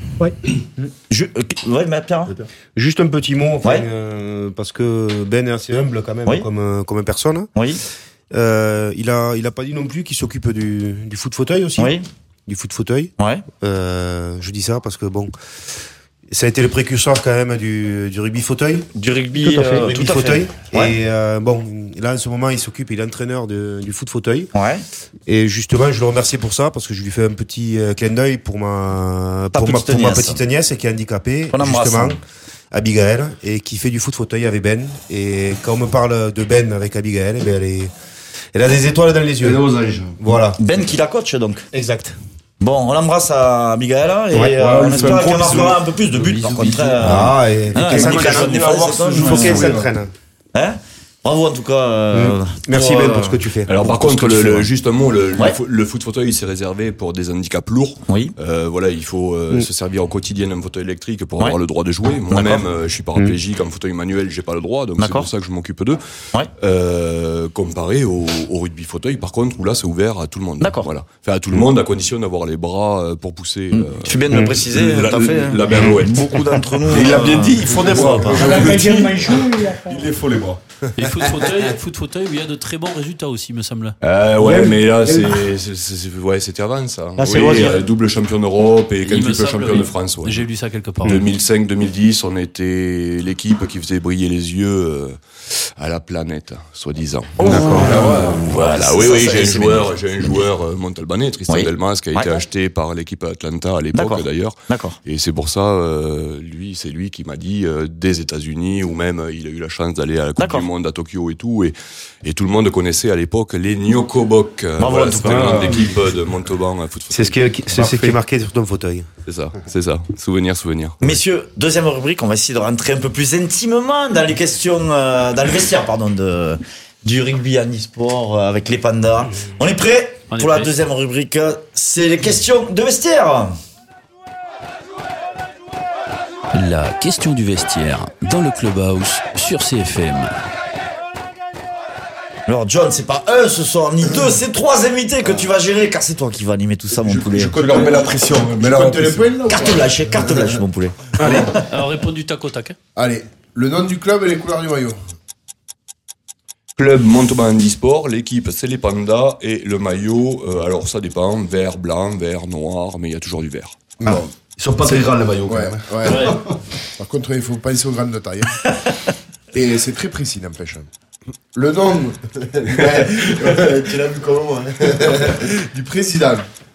Je, euh, ouais, mais Pierre. Juste un petit mot, enfin, Ouais. euh, parce que Ben est assez humble quand même Oui. comme, euh, comme personne. Oui, Euh, il a il a pas dit non plus qu'il s'occupe du, du foot fauteuil aussi. oui, Du foot fauteuil. ouais. Euh, je dis ça parce que bon, ça a été le précurseur quand même du, du rugby fauteuil. Du rugby, Tout à fait. euh, Rugby tout à fait. fauteuil. Ouais. Et euh, bon, là en ce moment, il s'occupe, il est entraîneur de, du foot fauteuil. Ouais. Et justement, je le remercie pour ça parce que je lui fais un petit euh, clin d'œil pour ma Ta pour, ma, petite pour ma nièce. petite nièce qui est handicapée, Qu'on embrasse. justement, Abigail, et qui fait du foot fauteuil avec Ben. Et quand on me parle de Ben avec Abigail, eh ben, elle est, elle a des étoiles dans les yeux. Elle est aux anges. Voilà. Ben qui la coach donc. Exact. Bon, on l'embrasse à Abigail et Ouais, euh, ouais, on il fait espère un gros qu'elle bisou. marquera un peu plus de buts par contre. euh, Ah, et Ah, faut qu'elle il s'entraîne. cache des fois, c'est Il faut comme, qu'elle euh, s'entraîne. Hein Bravo en tout cas. euh, Merci pour, Ben euh, pour ce que tu fais. Alors par Pour ce contre, que tu le, fais, le- ouais. juste un mot, le, Ouais. le, fo- le foot fauteuil c'est réservé pour des handicaps lourds. Oui. Euh, voilà, il faut euh, Mm. se servir au quotidien d'un fauteuil électrique pour Ouais. avoir le droit de jouer. Moi-même, euh, je suis paraplégique en fauteuil manuel, j'ai pas le droit, donc c'est D'accord. pour ça que je m'occupe d'eux. Ouais. Euh, comparé au, au rugby fauteuil, par contre, où là c'est ouvert à tout le monde. D'accord. Voilà, enfin à tout le monde à condition d'avoir les bras euh, pour pousser. Mm. euh, Tu fais bien de le préciser, la- tout à fait. hein. la berlouette. Beaucoup d'entre nous. Et il a euh, bien dit, il faut des bras. pas. Je La vous le deuxième dis, manchot, il a fait- il est faux les bras. Et foot fauteuil, foot fauteuil, où il y a de très bons résultats aussi, me semble. Euh, ouais, mais là, c'est, c'est, c'est, c'est- ouais, c'était avant ça. Là, c'est oui, loisir. euh, double champion d'Europe et Il me quintuple semble, champion oui. de France. Ouais. J'ai lu ça quelque part. deux mille cinq deux mille dix, on était l'équipe qui faisait briller les yeux euh, à la planète, soi-disant. D'accord. Voilà, Ça, oui, ça, oui, ça, j'ai un c'est joueur, j'ai un joueur euh, montalbanais, Tristan Oui. Delmas, qui a été Ouais. acheté par l'équipe Atlanta à D'accord. l'époque d'ailleurs. D'accord. Et c'est pour ça, euh, lui, c'est lui qui m'a dit euh, des États-Unis, ou même euh, il a eu la chance d'aller à la Coupe D'accord. du Monde à Tokyo et tout, et, et tout le monde connaissait à l'époque les Nyokobok. Euh, Bravo, voilà, en tout c'était cas. une grande équipe de Montauban à foot. C'est ce qui est, c'est ce qui est marqué sur ton fauteuil. C'est ça, c'est ça. Souvenir, souvenir. Messieurs, deuxième rubrique, on va essayer de rentrer un peu plus intimement dans les questions, euh, dans le vestiaire, pardon, de, du rugby handisport euh, avec les pandas. On est prêts On est pour la prêts. deuxième rubrique, c'est les questions de vestiaire. La question du vestiaire dans le Clubhouse sur C F M. Alors John, c'est pas un ce soir, ni deux, c'est trois invités que tu vas gérer, car c'est toi qui vas animer tout ça, mon Je, poulet. je compte leur mettre la pression. mets leur Compte les pression. points, là, ou Carte pas blanche, carte blanche, mon poulet. Allez, Alors réponds du tac au tac. hein. allez. Le nom du club et les couleurs du maillot. Club Montauban Handisport, l'équipe c'est les pandas et le maillot, euh, alors ça dépend, vert, blanc, vert, noir, mais il y a toujours du vert. Ah. Bon. Ils sont pas très grands les maillots quand Ouais, même. ouais. Ouais. Par contre, il faut penser aux grandes de taille. Et c'est très précis, n'empêche. Le nom, ouais, tu l'as vu comment hein du président.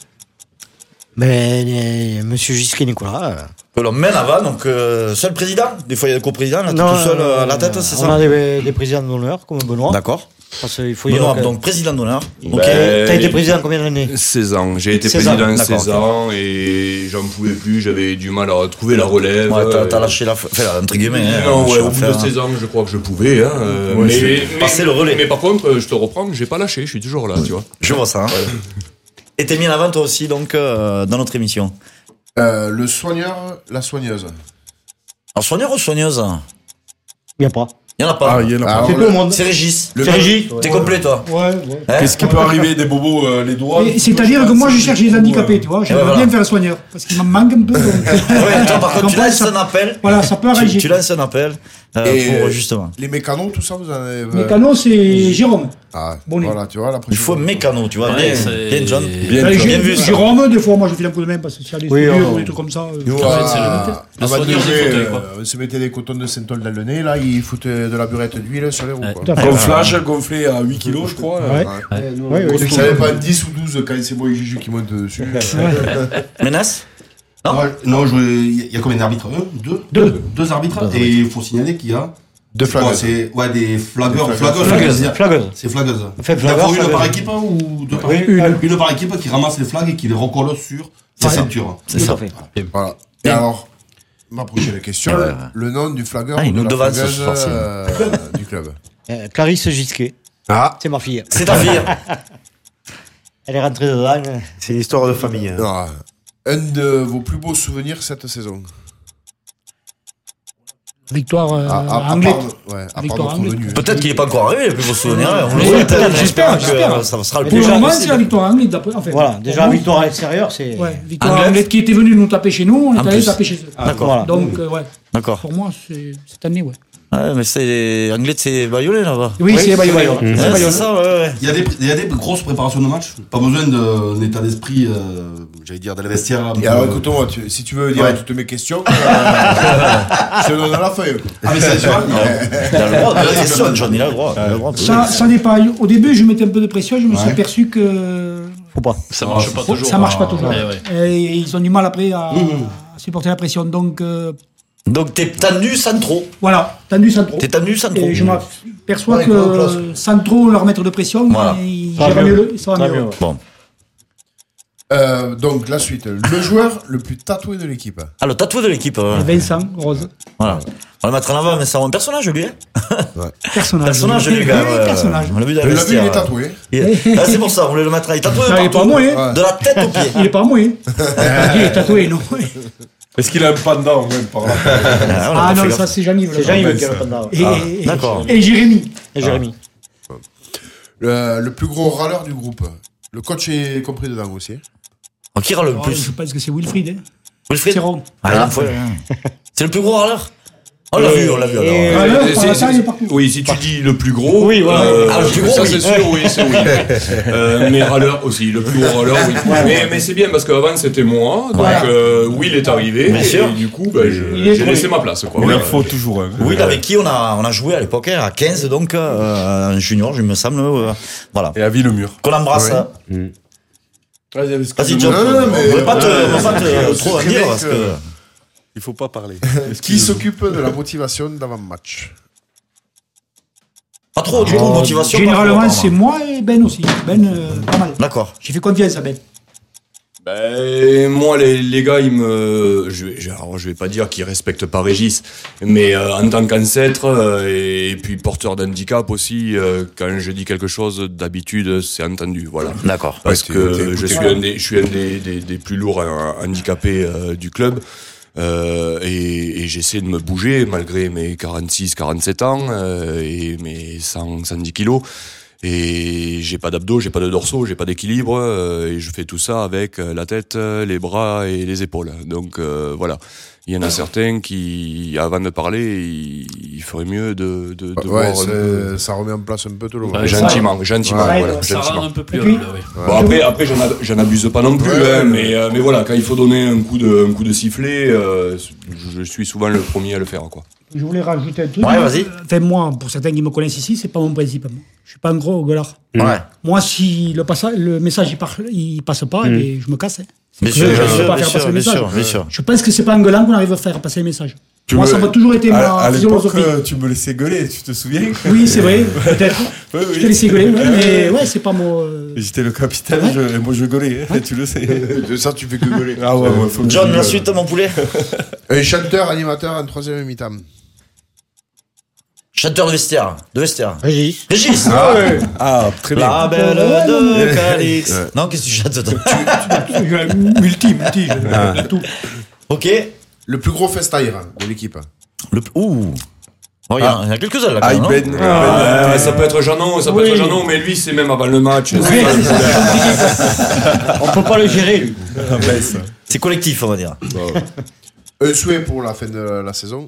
Mais euh, Monsieur Gisquet Nicolas. Euh... Que l'on mène avant, donc euh, seul président. Des fois il y a le coprésident, là, t'es Non, tout seul euh, à la tête, c'est on ça? a des, des présidents d'honneur comme Benoît. D'accord. Parce qu'il faut Benoît, dire que- donc président d'honneur. Ben, Ok. T'as été président combien d'années? seize ans. J'ai été seize ans, président d'accord, seize ans et j'en pouvais plus, j'avais du mal à trouver la relève. Ouais, t'as, t'as Euh, lâché la, enfin, entre guillemets. hein, Non, je ouais, vais au bout de faire, seize ans, je crois que je pouvais. Hein, euh, Ouais, mais, c'est- mais- passer le relais. Mais par contre, je te reprends, j'ai pas lâché, je suis toujours là, tu vois. Je vois ça. Hein. Et t'es mis en avant toi aussi, donc, euh, dans notre émission. Euh, le soigneur, la soigneuse. Alors, soigneur ou soigneuse? Il n'y a pas. Il y en a pas. Ah, il y en a pas. Alors, C'est le- tout le monde. C'est Régis. Le C'est mec- Régis. T'es complet, toi. Ouais, ouais. Hein Qu'est-ce qui peut arriver des bobos, euh, les doigts? Et c'est-à-dire que moi, je cherche les handicapés, tu vois. J'aimerais voilà. bien faire le soigneur. Parce qu'il m'en manque un peu. Donc... Ouais, toi, par contre, tu Comprends, lances ça- un appel. Voilà, ça peut Tu, réagir. tu lances un appel euh, Et, pour euh, justement. Les mécanos, tout ça, vous en avez. Les canons, c'est Jérôme. Ah, Bonnet. voilà, tu vois, la Il prochaine faut fois. mécano, tu vois. Ouais, bien, c'est- bien, John. Bien, Allez, John. bien Jé- vu, ça. Jérôme, des fois, moi, je file un coup de main parce que s'il y a des Oui, figures on- ou des trucs comme ça. euh, Nous, Ouais, à- c'est le- à le Val soigneur de des Jouer, fauteuils, quoi. euh, on se mettait des cotons de Saint-Ol dans le nez, là, ils foutent de la burette d'huile sur les roues. Ouais. Quoi. Tout à fait. Gonflage, gonflé à huit kilos, je crois. Ouais. Ouais, ouais. Vous savez pas dix ou douze quand c'est moi et Juju qui montent dessus. Menace? Non. Non, non je- il y a combien d'arbitres? Un, deux, Deux. Deux arbitres. Et il faut signaler qu'il y a. Deux je crois, flaggeuses. c'est ouais, des flagueurs. Des Flagueuses. Flagueuse. c'est-à-dire- Flagueuse. C'est flagueuse. Fait Il y en a flagueur, une flagueuse. par équipe hein, ou deux par Oui, équipe une. Une par équipe qui ramasse les flags et qui les recolle sur sa Ouais. ceinture. C'est Tout ça. à fait. Voilà. Et alors, ma prochaine question, Ouais, ouais. le nom du flagueur Ah, il ou de nous la devance, flagueuse ce soir-ci. euh, du club. Euh, Clarisse Gisquet. Ah, C'est ma fille. C'est ta fille. Elle est rentrée dedans. C'est une histoire de famille. hein. ah, un de vos plus beaux souvenirs cette saison. Victoire euh, À, à- à anglaise. part, ouais, à part Victoire notre anglaise. venue. Peut-être qu'il n'est pas encore arrivé, les plus beaux souvenirs. hein. On le Mais souhaite, peut-être, hein, j'espère, j'espère que j'espère. euh, ça sera le Mais plus Pour le déjà, moment, c'est- c'est la victoire anglaise. d'après- Enfin, Voilà, pour déjà nous, victoire à l'extérieur, c'est. Ouais, victoire Anglaise. anglaise qui était venue nous taper chez nous, on est En allé plus. taper chez eux. D'accord. Voilà. Donc, euh, ouais, D'accord. pour moi, c'est cette année, ouais. Ouais, mais c'est anglais, c'est Bayonnais là-bas. Oui, c'est Bayonne. Bayonne. C'est Ouais, c'est Bayonne. ça, ouais, ouais. Il y, a des, il y a des grosses préparations de match. Pas besoin d'un état d'esprit, euh, j'allais dire, dans les vestiaires. Et alors, écoute-moi, tu- si tu veux dire Ouais. toutes mes questions, euh, je te donne la feuille. quoi. Ah, mais c'est sûr. Il a le droit de la question, John, il a le droit. Il a le droit de- Ça, ça dépend. Au début, je mettais un peu de pression, je me suis aperçu que Faut pas. Ça marche pas toujours. ça marche pas toujours. Ouais, ouais. Et ils ont du mal après à, à supporter la pression. Donc, euh, Donc t'es tendu sans trop. voilà, tendu sans trop. T'es tendu sans trop. Et je m'aperçois Ouais, que place. sans trop leur mettre de pression, Voilà. ils Ça va gèrent mieux. mieux, ça va Ça va mieux. mieux. Bon. Euh, donc, la suite. Le joueur le plus tatoué de l'équipe. Ah, le tatoué de l'équipe. euh, Et Vincent, Rose. Voilà. On va le mettre en avant, mais c'est un personnage, lui. Hein. Personnage. Personnage, lui, quand même. Oui, euh, personnage. On l'a vu dans Le le l'a vu, il vestiaire. est tatoué. Il est- Ah, c'est pour ça, on voulait le mettre. Il est tatoué Ah, il est partout. pas mouillé. De la tête aux pieds. Il est pas mouillé. Il est tatoué, non. Est-ce qu'il a un panda en même par là? Ah, on a Ah pas non, fait ça gaffe. c'est Jean-Yves. C'est Jean-Yves qui a le panda. Et, Ah, et- d'accord. et Jérémy. Et Jérémy. Le, le plus gros râleur du groupe. Le coach est compris dedans aussi. Oh, qui râle le Oh, plus je pense que c'est Wilfried. Hein. Wilfried. C'est Ron. Ah, la fois, hein. C'est le plus gros râleur. On l'a vu, on l'a vu alors. Et- Euh, Ah, là, Euh, par c'est- la taille, c'est- il est partout. Oui, si tu dis le plus gros. Oui, voilà. euh, Ah, le plus gros, ça oui. c'est sûr, oui, c'est oui. Euh, mais râleur aussi, le plus gros râleur, oui. Mais, mais c'est bien parce qu'avant c'était moi, donc Ouais. euh, Will est arrivé, Bien et sûr. du coup, bah, je- Il est j'ai trop laissé bien. ma place. Quoi. Il Voilà. en faut toujours un. Oui, avec qui on a, on a joué à l'époque, hein, à quinze, donc, euh, en junior, je me semble. euh, voilà. Et à Villemur. Qu'on embrasse. Oui. hein. Vas-y, Vas-y, John. Non, non, mais- On ne pas te, on va pas te Ouais, trop en c'est dire vrai parce que- que. Il faut pas parler. Qui s'occupe de la motivation d'avant-match? Pas trop, du coup, Oh, motivation. pas Généralement, trop, c'est apparemment. moi et Ben aussi. Ben, euh, pas mal. D'accord. J'ai fait confiance à Ben. Ben, moi, les, les gars, ils me, je, vais- je- alors, je vais pas dire qu'ils respectent pas Régis, mais euh, en tant qu'ancêtre euh, et, et puis porteur d'handicap aussi, euh, quand je dis quelque chose, d'habitude, c'est entendu, voilà. D'accord. Parce Ouais, t'es- que t'es je écouté. suis un des, je suis un des, des, des plus lourds euh, handicapés euh, du club. Euh, et, et j'essaie de me bouger malgré mes quarante-six, quarante-sept ans euh, et mes cent, cent dix kilos. Et j'ai pas d'abdos, j'ai pas de dorsaux, j'ai pas d'équilibre, euh, et je fais tout ça avec euh, la tête, euh, les bras et les épaules. Donc euh, voilà. il y en a certains qui, avant de parler, il, il ferait mieux de, de, de ouais, voir un peu. Ça remet en place un peu tout le monde. Ouais, gentiment, gentiment, ouais, voilà, Ça gentiment. rend un peu plus humble, oui. Bon, après, après j'en, ab- j'en abuse pas non plus, Ouais, hein, ouais. mais, euh, mais voilà, quand il faut donner un coup de, un coup de sifflet, euh, je, je suis souvent le premier à le faire, quoi. Je voulais rajouter un truc. Ouais, vas-y. Enfin, moi, pour certains qui me connaissent ici, c'est pas mon principe. Moi. Je suis pas un gros gueulard. Ouais. Moi, si le, passa- le message il, par- il passe pas, Mm. eh bien, je me casse. Hein. Bien Je- sûr, je bien peux sûr, pas bien faire sûr, passer le bien message. sûr, bien sûr. Je pense que c'est pas en gueulant qu'on arrive à faire passer le message. Tu Moi, me- ça m'a toujours été à, ma à l'époque, philosophie. euh, tu me laissais gueuler, tu te souviens? Oui, c'est vrai, peut-être. Ouais, oui. Je t'ai laissé gueuler, ouais, mais ouais, c'est pas mon. euh, J'étais le capitaine, Ouais. je, et moi je gueulais, hein, tu le sais. De ça, tu fais que gueuler. Ah ouais, ouais, faut que John, je- la suite, mon poulet. Un chanteur, animateur en troisième mi-temps. Chanteur de vestiaire. De vestiaire. Régis. Régis. Ah ouais. Ah, très bien. La belle de Calix. Non, qu'est-ce que tu chantes toi? multi, multi, Ah. je- tout. Ok. Le plus gros festaire de l'équipe. Le... Ouh. Oh, il y, a- il y en a quelques-uns là. Ah, quand même, non Ben, Ah, ouais, ça peut être Jeannot, ça peut Oui. être Jeannot, mais lui, c'est même avant le match. On peut pas le gérer, lui. Ben, ben, ça. C'est collectif, on va dire. Un souhait pour la fin de la saison.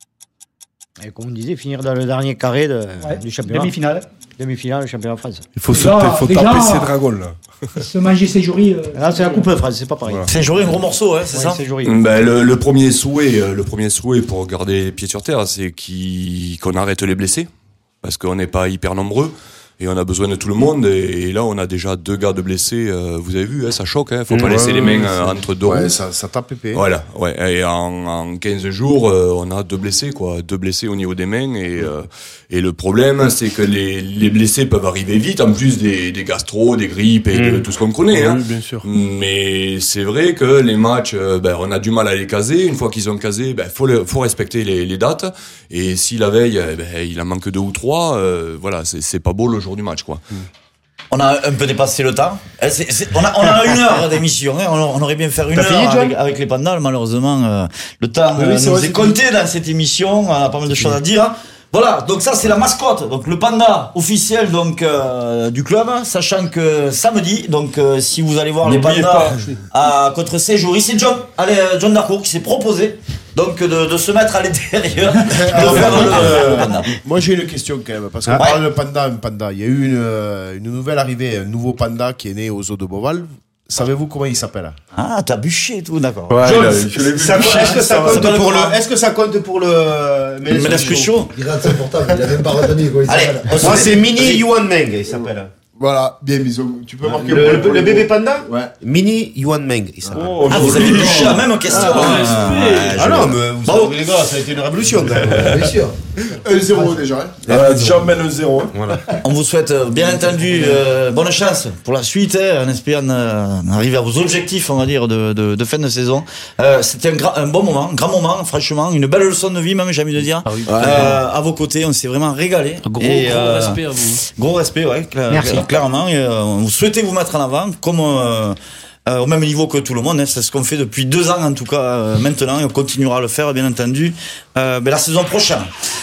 Et comme on disait, finir dans le dernier carré de, Ouais, du championnat. demi-finale. Demi-finale du championnat de France. Il faut, Déjà- sauter, faut déjà- taper ces dragons là. Se manger ses jouris. euh, Là, c'est la Coupe de France, c'est pas pareil. Voilà. C'est un jour un gros morceau, hein, c'est Ouais, ça? c'est joli. Ben, le, le premier souhait, euh, le premier souhait pour garder les pieds sur terre, c'est qu'il- qu'on arrête les blessés, parce qu'on n'est pas hyper nombreux et on a besoin de tout le monde. Et, et là, on a déjà deux gars de blessés. euh, vous avez vu, hein, ça choque. Hein, faut pas Ouais, laisser les ouais, mains euh, c'est- entre deux Ouais, roues. ça, ça tape épais. Voilà, ouais. Et en, en quinze jours, euh, on a deux blessés, quoi. Deux blessés au niveau des mains. Et, euh, et le problème, c'est que les, les blessés peuvent arriver vite, en plus des, des gastro, des grippes et de tout ce qu'on connaît. Hein. Oui, bien sûr. Mais c'est vrai que les matchs, euh, ben, on a du mal à les caser. Une fois qu'ils sont casés, ben, faut, le, faut respecter les, les dates. Et si la veille, euh, ben, il en manque deux ou trois, euh, voilà, c'est, c'est pas beau le jour du match, quoi. On a un peu dépassé le temps. Eh, c'est- c'est- on, a, on a une heure d'émission. Hein. On, on aurait bien fait une T'as heure fini, John avec, avec les pandas. Malheureusement, euh, le temps Oui, euh, c'est nous vrai, est c'est compté dans cette émission. On a pas mal de choses à dire. Voilà, donc ça c'est la mascotte, donc le panda officiel donc euh, du club, sachant que samedi, donc euh, si vous allez voir N'oubliez les pandas à contre Séjouri, c'est John, allez euh, John Darcourt qui s'est proposé donc de, de se mettre à l'intérieur, de faire le, le panda. Moi j'ai une question quand même, parce qu'on Ah. parle de panda, un panda. Il y a eu une, euh, une nouvelle arrivée, un nouveau panda qui est né au zoo de Beauval. Savez-vous comment il s'appelle? Ah, t'as bûché et tout, d'accord. Ouais, John, là, je l'ai vu. ça- est-ce que ça Ça compte va pour le- le, est-ce que ça compte pour le, Mais est-ce que chaud? Il rate son portable, il a même pas retenu quoi il Allez, s'appelle. on se- Moi c'est Mini Yuan Meng, il s'appelle. Voilà, bien mis. Tu peux marquer le- le, le bébé panda? Ouais. Mini Yuan Meng, il s'appelle. Ah, vous avez bûché la même question. Ah, Ah, Ah je- non, mais vous Bravo. savez, les gars, ça a été une révolution quand même. Bien sûr. un zéro déjà. Hein. Euh, déjà, on mène un zéro. Hein. Voilà. On vous souhaite euh, bien entendu euh, bonne chance pour la suite, hein, en espérant euh, arriver à vos objectifs, on va dire, de, de, de fin de saison. Euh, C'était un, gra- un bon moment, un grand moment, franchement, une belle leçon de vie même, j'ai envie de dire. Ah oui. Euh, à vos côtés, on s'est vraiment régalé. Gros, Et, gros euh, respect à vous. Gros respect, ouais, cla- Merci. cla- clairement. Et, euh, vous souhaitez vous mettre en avant, comme euh, euh, au même niveau que tout le monde. Hein, c'est ce qu'on fait depuis deux ans en tout cas euh, maintenant, et on continuera à le faire, bien entendu, euh, ben, la saison prochaine.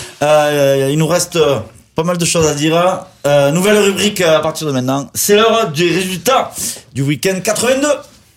Euh, il nous reste euh, pas mal de choses à dire. Euh, nouvelle rubrique à partir de maintenant. C'est l'heure des résultats du week-end quatre-vingt-deux.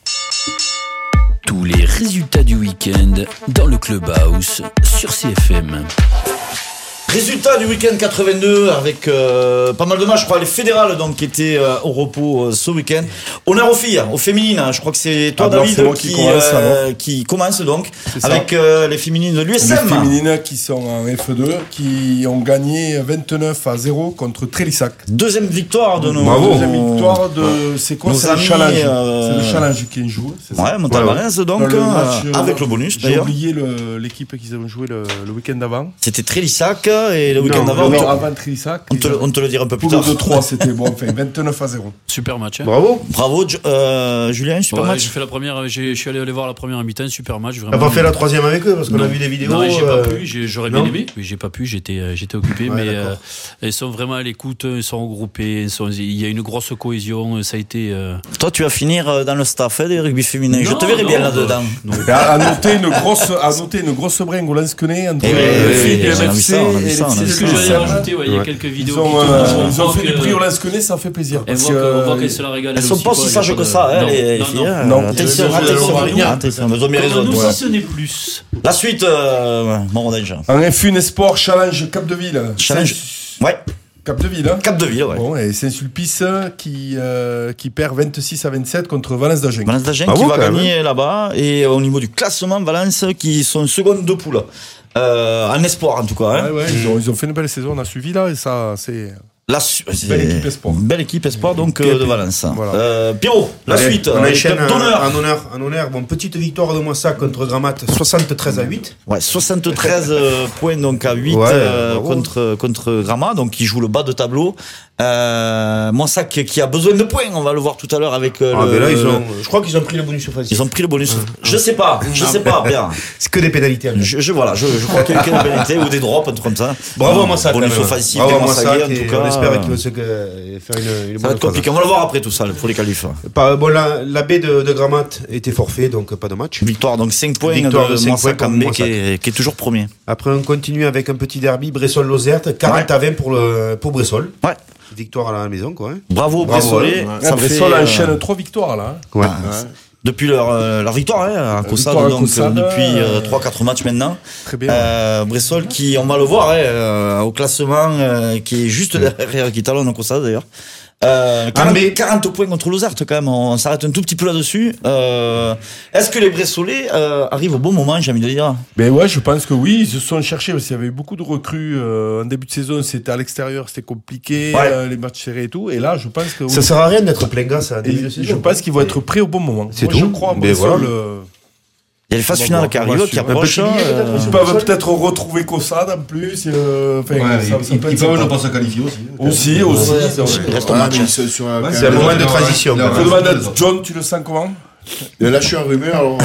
Tous les résultats du week-end dans le Clubhouse sur C F M. Résultat du week-end quatre-vingt-deux avec euh, pas mal de matchs, je crois les fédérales donc qui étaient euh, au repos euh, ce week-end. Honneur aux filles, aux féminines, hein. Je crois que c'est toi Ah, donc, David c'est moi qui, qui commence, euh, alors. qui commence donc C'est ça. avec euh, les féminines de l'U S Les M. féminines qui sont en F deux, qui ont gagné vingt-neuf à zéro contre Trélissac. Deuxième victoire de nos Deuxième victoire de. C'est quoi Nos C'est le amis, challenge. euh, C'est le challenge qui joue. c'est ça Ouais, Montalbanès donc Dans le euh, match, euh, avec le bonus J'ai d'ailleurs. oublié le- l'équipe qu'ils ont joué le, le week-end d'avant. C'était Trélissac et le week-end Non, d'avant. non, on te- avant Trélissac. On te, le- on te le dira un peu plus Pour tard. le deux trois, c'était bon. Enfin, vingt-neuf à zéro. Super match. Hein. Bravo. Bravo Jo- euh, Julien, super Ouais, match. j'ai fait la première, j'ai- je suis allé aller voir la première mi-temps, super match. T'as Vraiment. pas fait la troisième avec eux parce qu'on Non. a vu des vidéos. Non, j'ai euh, pas pu, j'ai- j'aurais bien non aimé. Oui, j'ai pas pu, j'étais, euh, j'étais occupé, Ouais, mais d'accord. euh, ils sont vraiment à l'écoute, ils sont regroupés, ils sont- il y a une grosse cohésion, ça a été. euh, Toi, tu vas finir euh, dans le staff hein, des rugby féminins. Je Non, te verrai bien non, là-dedans. non. Et à, à noter une grosse, à noter une grosse bringue au Lansquenet entre Eh oui, les oui, filles oui, du on a vu M F C ça, on a vu ça. C'est ce que j'allais rajouter, ouais, il y a quelques vidéos. Ils ont, qui euh, tournent, ils ont on fait voit du que- Briolet-Sconnet, ça fait plaisir. Et Parce voit que- que, on voit euh, qu'elles se la régalent Elles sont aussi, pas quoi, aussi il y a sages pas que de- ça, hein, non, les non, filles. non. hein. Non. Attention, Je- je- attention, je- attention, elles ont bien raison. Nous Voilà. aussi, ce n'est plus. La suite, euh, Morodinge. En F un Sport Challenge Cap de Ville. Challenge. Ouais. Cap de Ville. Hein. Cap de Ville, ouais. Bon, et Saint-Sulpice qui, euh, qui perd vingt-six à vingt-sept contre Valence d'Agen. Valence d'Agen Ah qui bon, va quand même, gagner là-bas. Et au niveau du classement, Valence qui sont secondes de poule. Euh, en espoir, en tout cas. Hein. Ouais, ouais, ils, ont, ils ont fait une belle saison, on a suivi là, et ça, c'est. La su- c'est- Belle équipe espoir. Belle équipe espoir donc P P. euh, de Valence. Voilà. Euh, Pierrot, la Allez, suite. on euh, enchaîne club d'honneur. en honneur, en honneur. Bon, petite victoire de Moissac contre Gramat, soixante-treize à huit. Ouais, soixante-treize euh, points donc à huit Ouais, euh, bravo. contre contre Gramat, donc qui joue le bas de tableau. Euh, Moissac qui a besoin de points, on va le voir tout à l'heure avec euh, Ah, le, mais là, ils ont, je crois qu'ils ont pris le bonus offensif. ils ont pris le bonus. Je sais pas, je sais pas, Pierre. C'est que des pénalités. Je, je voilà, je, je crois qu'il y a une pénalité ou des drops, un truc comme ça. Bravo à Moissac. Bonus quand même. offensif, Bravo des à Moissac, Moissagais, en et tout cas. on espère qu'ils vont se euh, faire une, une Ça va être compliqué, on va le voir après tout ça pour les qualifs. Pas- Bon, la, la baie de, de Gramat était forfait, donc pas de match. Victoire, donc cinq points Victoire de, de cinq Moissac points en pour B qui Moissac. est, qui est toujours premier. Après, on continue avec un petit derby, Bressol-Lozerte, quarante à vingt pour, le, pour Bressol. Ouais. Victoire à la maison, quoi. hein. Bravo aux Bravo, Bressolais. hein. Ça Ça fait, Bressol euh, enchaîne trois victoires là. hein. Ouais. Ah, Depuis leur, euh, leur victoire hein, à Caussade, victoire à donc Caussade, euh, depuis euh, trois quatre matchs maintenant. Très bien. Euh, Bressol qui, on va le voir, hein, euh, au classement, euh, qui est juste derrière, qui talonne Caussade d'ailleurs. Euh, quarante, quarante points contre Lozerte quand même, on, on s'arrête un tout petit peu là-dessus. Euh, est-ce que les Bressolais euh, arrivent au bon moment, j'ai envie de dire? Ben ouais, je pense que oui, ils se sont cherchés parce qu'il y avait beaucoup de recrues euh, en début de saison, c'était à l'extérieur, c'était compliqué, Ouais. euh, les matchs serrés et tout. Et là, je pense que Ça sert à rien d'être plein gosse à Et début de saison. je pense qu'ils vont être prêts au bon moment. C'est Moi, tout. Je crois. Ben Bressol, voilà. euh, Il y a les phases on va finales voir, qui on va arrivent, qui suivre. approchent. Un peu euh, Ils peuvent peut-être retrouver Caussade en plus. euh, enfin, Ouais, ça- ils- ça ils, peut être ils peuvent sympa. ne pas se qualifier aussi. Aussi, aussi. c'est vrai. Il reste un Ah, match. mais ils sont sur un- Ouais, C'est un moment de transition. leur- Je demande à John, tu le sens comment? Et là, je suis en rumeur, alors.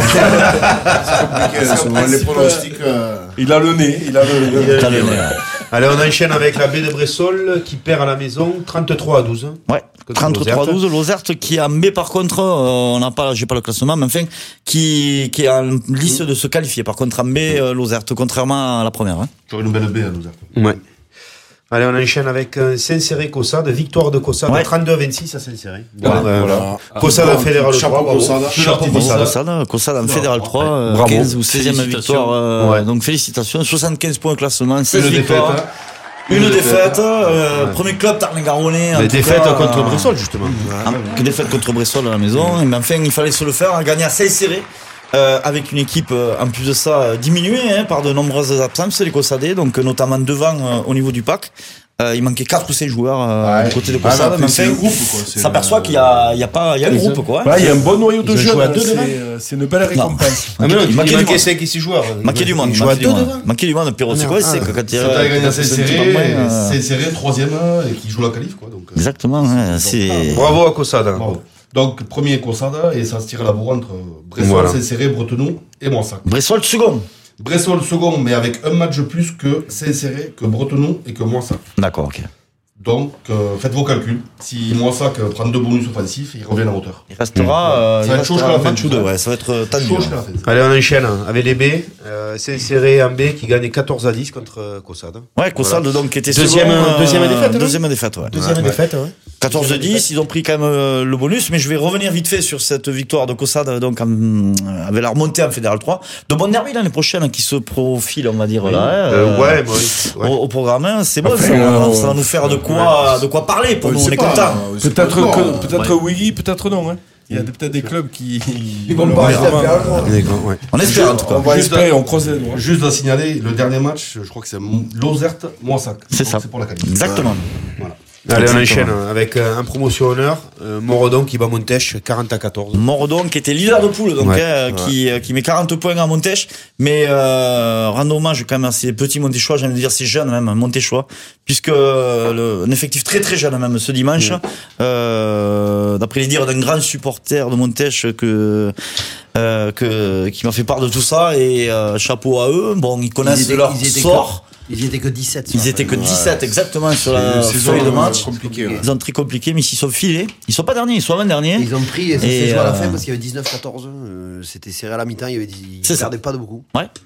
c'est compliqué. là, c'est- Les pronostics. euh, Il a le nez. Il a le nez. T'as le nez, ouais. Allez, on enchaîne avec la baie de Bressol qui perd à la maison trente-trois à douze. Ouais, trente-trois à douze. Lozerte qui a mais par contre, euh, on n'a pas, j'ai pas le classement, mais enfin, qui, qui est en lice de se qualifier. Par contre, en B, euh, Lozerte, contrairement à la première. Hein. J'aurais une belle baie à nous. Ouais. Allez, on enchaîne avec euh, Saint-Céré-Caussade, victoire de Caussade, Ouais. trente-deux à vingt-six à Saint-Céré. Voilà. Euh, Voilà. Caussade en fédéral Chapeau trois, bravo. Caussade. Chapeau Bravo, Caussade. Caussade, Caussade en Fédéral trois, euh, Bravo. quinze ou seizième Félicitations. victoire. euh, Ouais. Donc félicitations, soixante-quinze points au classement, seize Une victoires. défaite. Une défaite, euh, premier club Tarn-et-Garonne. en Les tout défaites cas, contre euh, Bressol, justement. un- défaite contre Bressol à la maison. Mais enfin, il fallait se le faire, gagner à Saint-Céré. Euh, avec une équipe euh, en plus de ça euh, diminuée hein, par de nombreuses absences, les Caussadais, donc euh, notamment devant euh, au niveau du pack. Euh, il manquait quatre ou cinq joueurs euh, Ouais. du côté de Ah, Caussade. mais mais après, c'est enfin, le groupe, quoi. C'est ça s'aperçoit le- qu'il y a, il y a pas, il y a un groupe quoi. Ouais, il y a un bon noyau de Ils ont jeunes. joué à hein, deux C'est devant. euh, c'est une belle récompense. Ah, mais non, Il il manquait du manquait monde. cinq et six joueurs. Manquait du monde, Il jouait à manquait du deux monde. devant. Manquait du monde, Pierrot, c'est Ah, quoi, ah, c'est que quand il y a- Ça t'a gagné à quand il y a Saint-Céré, un petit peu de moins, euh, Saint-Céré, troisième, et qui joue la qualif, quoi. Donc, euh, Exactement, ouais, c'est. Bravo à Caussade. bravo. Donc, premier Caussade, et ça se tire à la bourre entre Bressol, Voilà. Saint-Céré, Bretonneau et Moissac. Bressol second. Bressol second, mais avec un match de plus que Saint-Céré, que Bretonneau et que Moissac. D'accord, ok. Donc, euh, faites vos calculs. Si Moissac euh, prend deux bonus offensifs, il revient en hauteur. Il restera, euh, Ça il va être chaud restera jusqu'à la un fin, match tout ou deux, ça. ouais, ça va être tendu. Chaud ouais. jusqu'à la fin. Allez, on enchaîne avec les B. Euh, Saint-Céré en B qui gagne quatorze à dix contre euh, Caussade. Ouais, Caussade, donc, qui était Deuxième- second, euh, deuxième défaite, non Deuxième défaite, ouais. Deuxième Ouais. défaite, ouais. quatorze dix, ils ont pris quand même euh, le bonus, mais je vais revenir vite fait sur cette victoire de Caussade, donc, en, avec la remontée en Fédéral trois. De bon derby l'année prochaine, qui se profile, on va dire, là. hein, Euh, ouais, ouais, ouais. Au, au programme, hein, c'est bon, Enfin, ça, va- euh, ça va nous faire de quoi, de quoi parler pour Ouais, nous, on c'est est pas- contents. c'est Peut-être pas que, bon. peut-être oui, peut-être non. Hein. Il y a peut-être des clubs qui. Ils vont pas rester à faire le droit. D'accord, ouais. On espère, en tout cas. On va Juste espérer, on croise les doigts. Juste à signaler, le dernier match, je crois que c'est Lozerte, Moissac. C'est Donc, ça. C'est pour la qualif. Exactement. Voilà. Allez, on Exactement. enchaîne avec euh, un promotion honneur. Euh, Morodon qui bat Montèche quarante à quatorze. Morodon qui était leader de poule, donc Ouais, hein, ouais. qui euh, qui met quarante points à Montèche, mais euh, rendre hommage quand même à ces petits Montéchois, j'ai envie de dire ces jeunes même Montéchois, puisque euh, le, un effectif très très jeune même ce dimanche, Mm. euh, d'après les dires d'un grand supporter de Montèche que euh, que qui m'a fait part de tout ça et euh, chapeau à eux. Bon, ils connaissent Ils étaient- leur ils étaient sort. que- Ils étaient que dix-sept. Ils étaient que dix-sept exactement sur la C'est une feuille de saison, match. euh, compliquée, ouais. Ils ont très compliqué, mais ils s'y sont filés. Ils sont pas derniers, ils sont avant-derniers. Ils ont pris et ça Et, s'est joué à la euh, fin parce qu'il y avait dix-neuf quatorze. euh, C'était serré à la mi-temps. Il y avait dix- C'est Ils ça. perdaient pas de beaucoup. Ouais.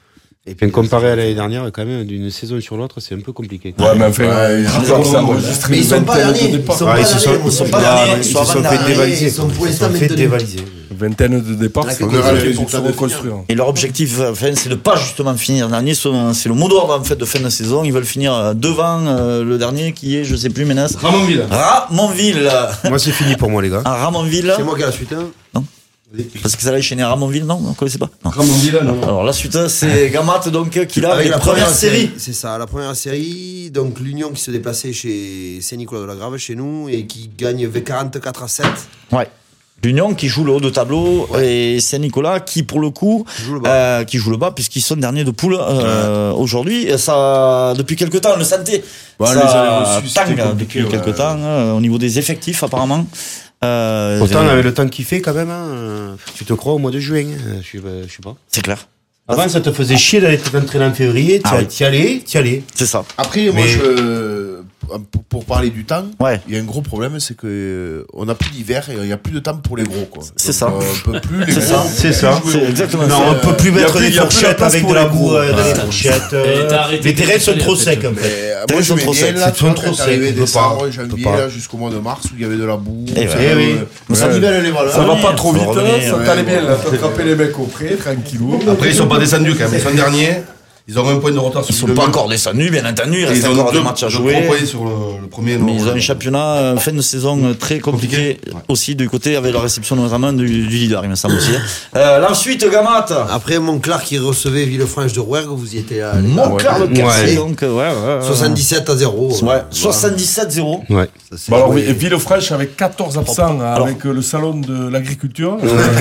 Et puis comparé à l'année dernière, quand même, d'une saison sur l'autre, c'est un peu compliqué. Ouais, mais enfin, Ouais, mais ils sont pas derniers. Ils sont Ah, pas ils se sont, derniers. ils sont pas pas derniers, ils ils se sont sont fait avant-derniers, dévaliser. ils sont pour Ils se l'instant sont fait maintenus. dévaliser. vingtaine de départs, c'est on verra le pour résultat se de reconstruire. Et leur objectif, enfin, c'est de pas justement finir dernier. C'est le mot d'ordre en fait de fin de saison. Ils veulent finir devant euh, le dernier qui est, je sais plus, Ménas. Ramonville. Ramonville. Moi, c'est fini pour moi, les gars. À Ramonville. C'est moi qui ai la suite. Hein. Non. Parce que ça l'a enchaîné à Ramonville, non? Vous ne connaissez pas? Non. Ramonville, non. Alors la suite, c'est Gamat donc qui l'a avec la première série. C'est ça, la première série. Donc l'Union qui se déplaçait chez Saint-Nicolas de la Grave, chez nous, et qui gagne quarante-quatre à sept. Ouais. L'Union qui joue le haut de tableau ouais. Et Saint-Nicolas qui pour le coup qui joue le bas, euh, qui joue le bas puisqu'ils sont derniers de poule euh, ouais. Aujourd'hui. Ça depuis quelque temps on le sentait. Bah, ça les tangue depuis ouais. quelque temps euh, au niveau des effectifs apparemment. Euh, Pourtant, on avait le temps qu'il fait quand même. Hein. Tu te crois au mois de juin? Je, je sais pas. C'est clair. Avant, ça te faisait chier d'aller t'entraîner en février. Ah, oui. T'y allais, t'y allais. C'est ça. Après, moi, Mais... je, pour, pour parler du temps, ouais. il y a un gros problème, c'est que on n'a plus d'hiver et il n'y a plus de temps pour les gros, quoi. C'est ça. On peut plus les c'est gros. Ça. C'est ça. C'est exactement non, ça. On ne peut plus mettre des fourchettes avec de la boue dans les fourchettes. Les terrains sont trop secs, en fait. Moi, je me disais, là, sont trop secs. Arrivé décembre, janvier, jusqu'au mois de mars, où il y avait de la boue. Eh oui. Ça nivelle les valeurs. Ça va pas trop vite, ça t'allait bien, là. T'as attrapé les mecs au pré, tranquillou. Après, ils sont pas descendus quand même. Ils sont derniers. Ils ont un point de retard sur Ils sont pas encore descendus, bien entendu. Il reste encore des matchs à jouer. Sur le, le premier, mais ils ont un championnat, fin de saison très compliqué, compliqué. Aussi du côté avec la réception notamment du, du leader, il me semble aussi. Euh, la suite, Gamat. Après Montclar qui recevait Villefranche de Rouergue, vous y étiez là. Montclar le ouais. Donc ouais, ouais, soixante-dix-sept à zéro. Ouais. soixante-dix-sept zéro. Ouais. Bah alors, et Villefranche avec quatorze absents alors, avec le salon de l'agriculture.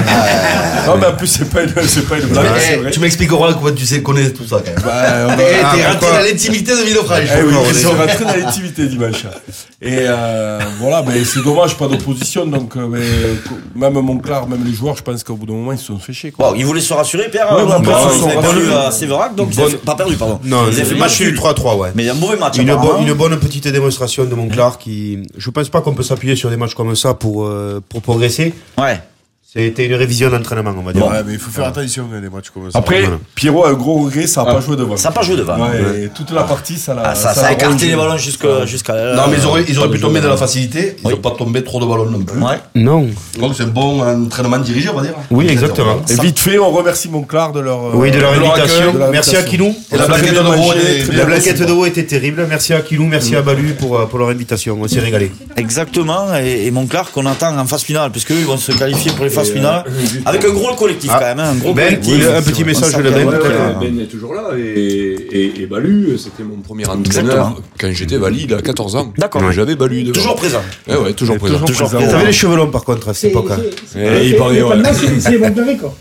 Non mais en plus c'est pas une, c'est pas une blague. Ouais, tu m'expliqueras comment tu sais connaître tout ça quand même. Bah, Ah, t'es rentré dans l'intimité de Villefranche. Eh oui, ils sont rentrés dans l'intimité dimanche. Et euh, voilà, mais c'est dommage, pas d'opposition. Donc, euh, mais, même Montclar, même les joueurs, je pense qu'au bout d'un moment, ils se sont fait chier. Quoi. Wow, ils voulaient se rassurer, Pierre. Ouais, euh, bah, ils bah, ont perdu à Séverac, donc ils ont pas perdu, pardon. Non, ils ont fait match nul trois à trois, ouais. Mais un mauvais match. Une, bo- une bonne petite démonstration de Montclar qui. Je pense pas qu'on peut s'appuyer sur des matchs comme ça pour, euh, pour progresser. Ouais. C'était une révision d'entraînement, on va dire. Ouais, mais il faut faire attention à des matchs comme ça. Après, voilà. Pierrot a un gros regret, ça n'a ah. pas joué devant. Ça n'a pas joué devant. Ouais, ouais. Et toute la partie, ça l'a. Ah, ça, ça, ça a écarté les ballons jusqu'à. jusqu'à non, mais ils auraient, ils auraient pu tomber dans la facilité. Ils n'ont oui. pas tombé trop de ballons non plus. Ouais. Non. Donc c'est un bon entraînement dirigé, on va dire. Oui, exactement. Et vite fait, on remercie Montclar de leur. Oui, de leur invitation. Merci à Kilou. Et la plaquette de La plaquette de veau était terrible. Merci à Kilou, merci à Balu pour pour leur invitation. On s'est régalé. Exactement. Et Montclar qu'on attend en phase finale, puisqu'eux ils vont se qualifier pour les phases finales. Avec un gros collectif ah, quand même, hein, un gros Ben, collectif. Oui, un petit message de Ben. Ouais, ouais, Ben est toujours là et, et, et Balu, c'était mon premier entraîneur quand j'étais valide à quatorze ans. D'accord. Ouais. J'avais Balu devant. Toujours présent. Ouais, ouais, toujours présent. Toujours, toujours présent. T'avais les cheveux longs par contre à cette époque. Et il paraît, ouais. C'est bon de quoi.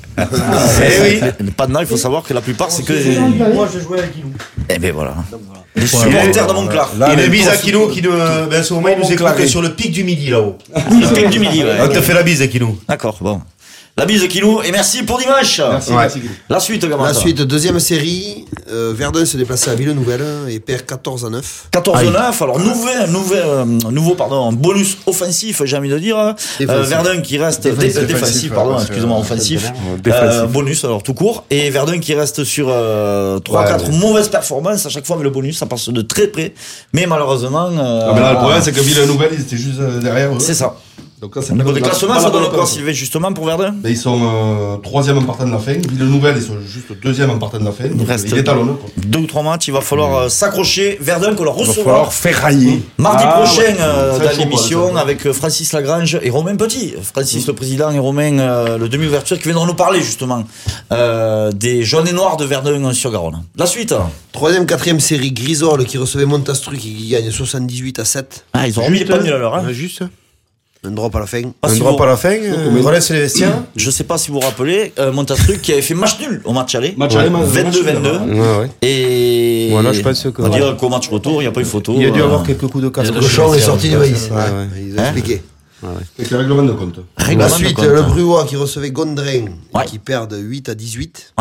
Eh oui. Pas de mal, il faut savoir que la plupart c'est que. Moi je jouais avec Kilou. Eh ben voilà. Les supporters de Montclar. Et le bise à Kilou qui nous. Ben à ce moment il nous écoute sur le pic du midi là-haut. Le pic du midi, ouais. On te fait la bise à Kilou. D'accord, bon. La bise de Kilou et merci pour dimanche. Merci, ouais. merci. La suite, comment La ça suite, deuxième série. Euh, Verdun se déplaçait à Ville-Nouvelle et perd quatorze à neuf. quatorze à neuf. Alors nouvel, nouvel, euh, nouveau pardon, bonus offensif, j'ai envie de dire. Euh, Verdun qui reste défensif, défensif, défensif pardon, excusez-moi, offensif. Euh, bonus alors tout court et Verdun qui reste sur euh, trois quatre ouais, mauvaises performances à chaque fois avec le bonus, ça passe de très près. Mais malheureusement. Euh, ah, mais là le problème c'est que Ville-Nouvelle ils étaient juste derrière eux. C'est ça. Donc là, c'est au niveau des classements, ça donne quoi, Sylvain, justement, pour Verdun? Ils sont euh, troisième en partant de la fin. Ville-Nouvelle, ils sont juste deuxième en partant de la fin. Il reste il étalonne, deux ou trois matchs, il va falloir euh, s'accrocher. Verdun, qu'on leur recevra. Il va falloir ferrailler. Mardi ah, prochain, ouais. euh, dans l'émission, avec Francis Lagrange et Romain Petit. Francis, mmh. le président, et Romain, euh, le demi-ouverture, qui viendront nous parler, justement, euh, des jaunes et noirs de Verdun-sur-Garonne. La suite. Troisième, quatrième série, Grisol, qui recevait Montastruc, qui gagne soixante-dix-huit à sept. Ah, ils ont remis les pannules alors, hein. Juste. Un drop à la fin. Pas un si drop vous... à la fin. Euh, on laisse les vestiaires. Je sais pas si vous vous rappelez, euh, Montastruc qui avait fait match nul au match aller. Match aller, vingt-deux vingt-deux. Ouais, ouais. Et. Voilà, je pense que. On va dire qu'au match retour, il n'y a pas eu photo. Il y a dû euh... avoir quelques coups de casse. Le cochon est sorti du maïs. Ouais, ouais. Ils ont expliqué. Avec le règlement de compte. La suite, le Bruois qui recevait Gondrin, ouais. qui perd huit à dix-huit. Ouais.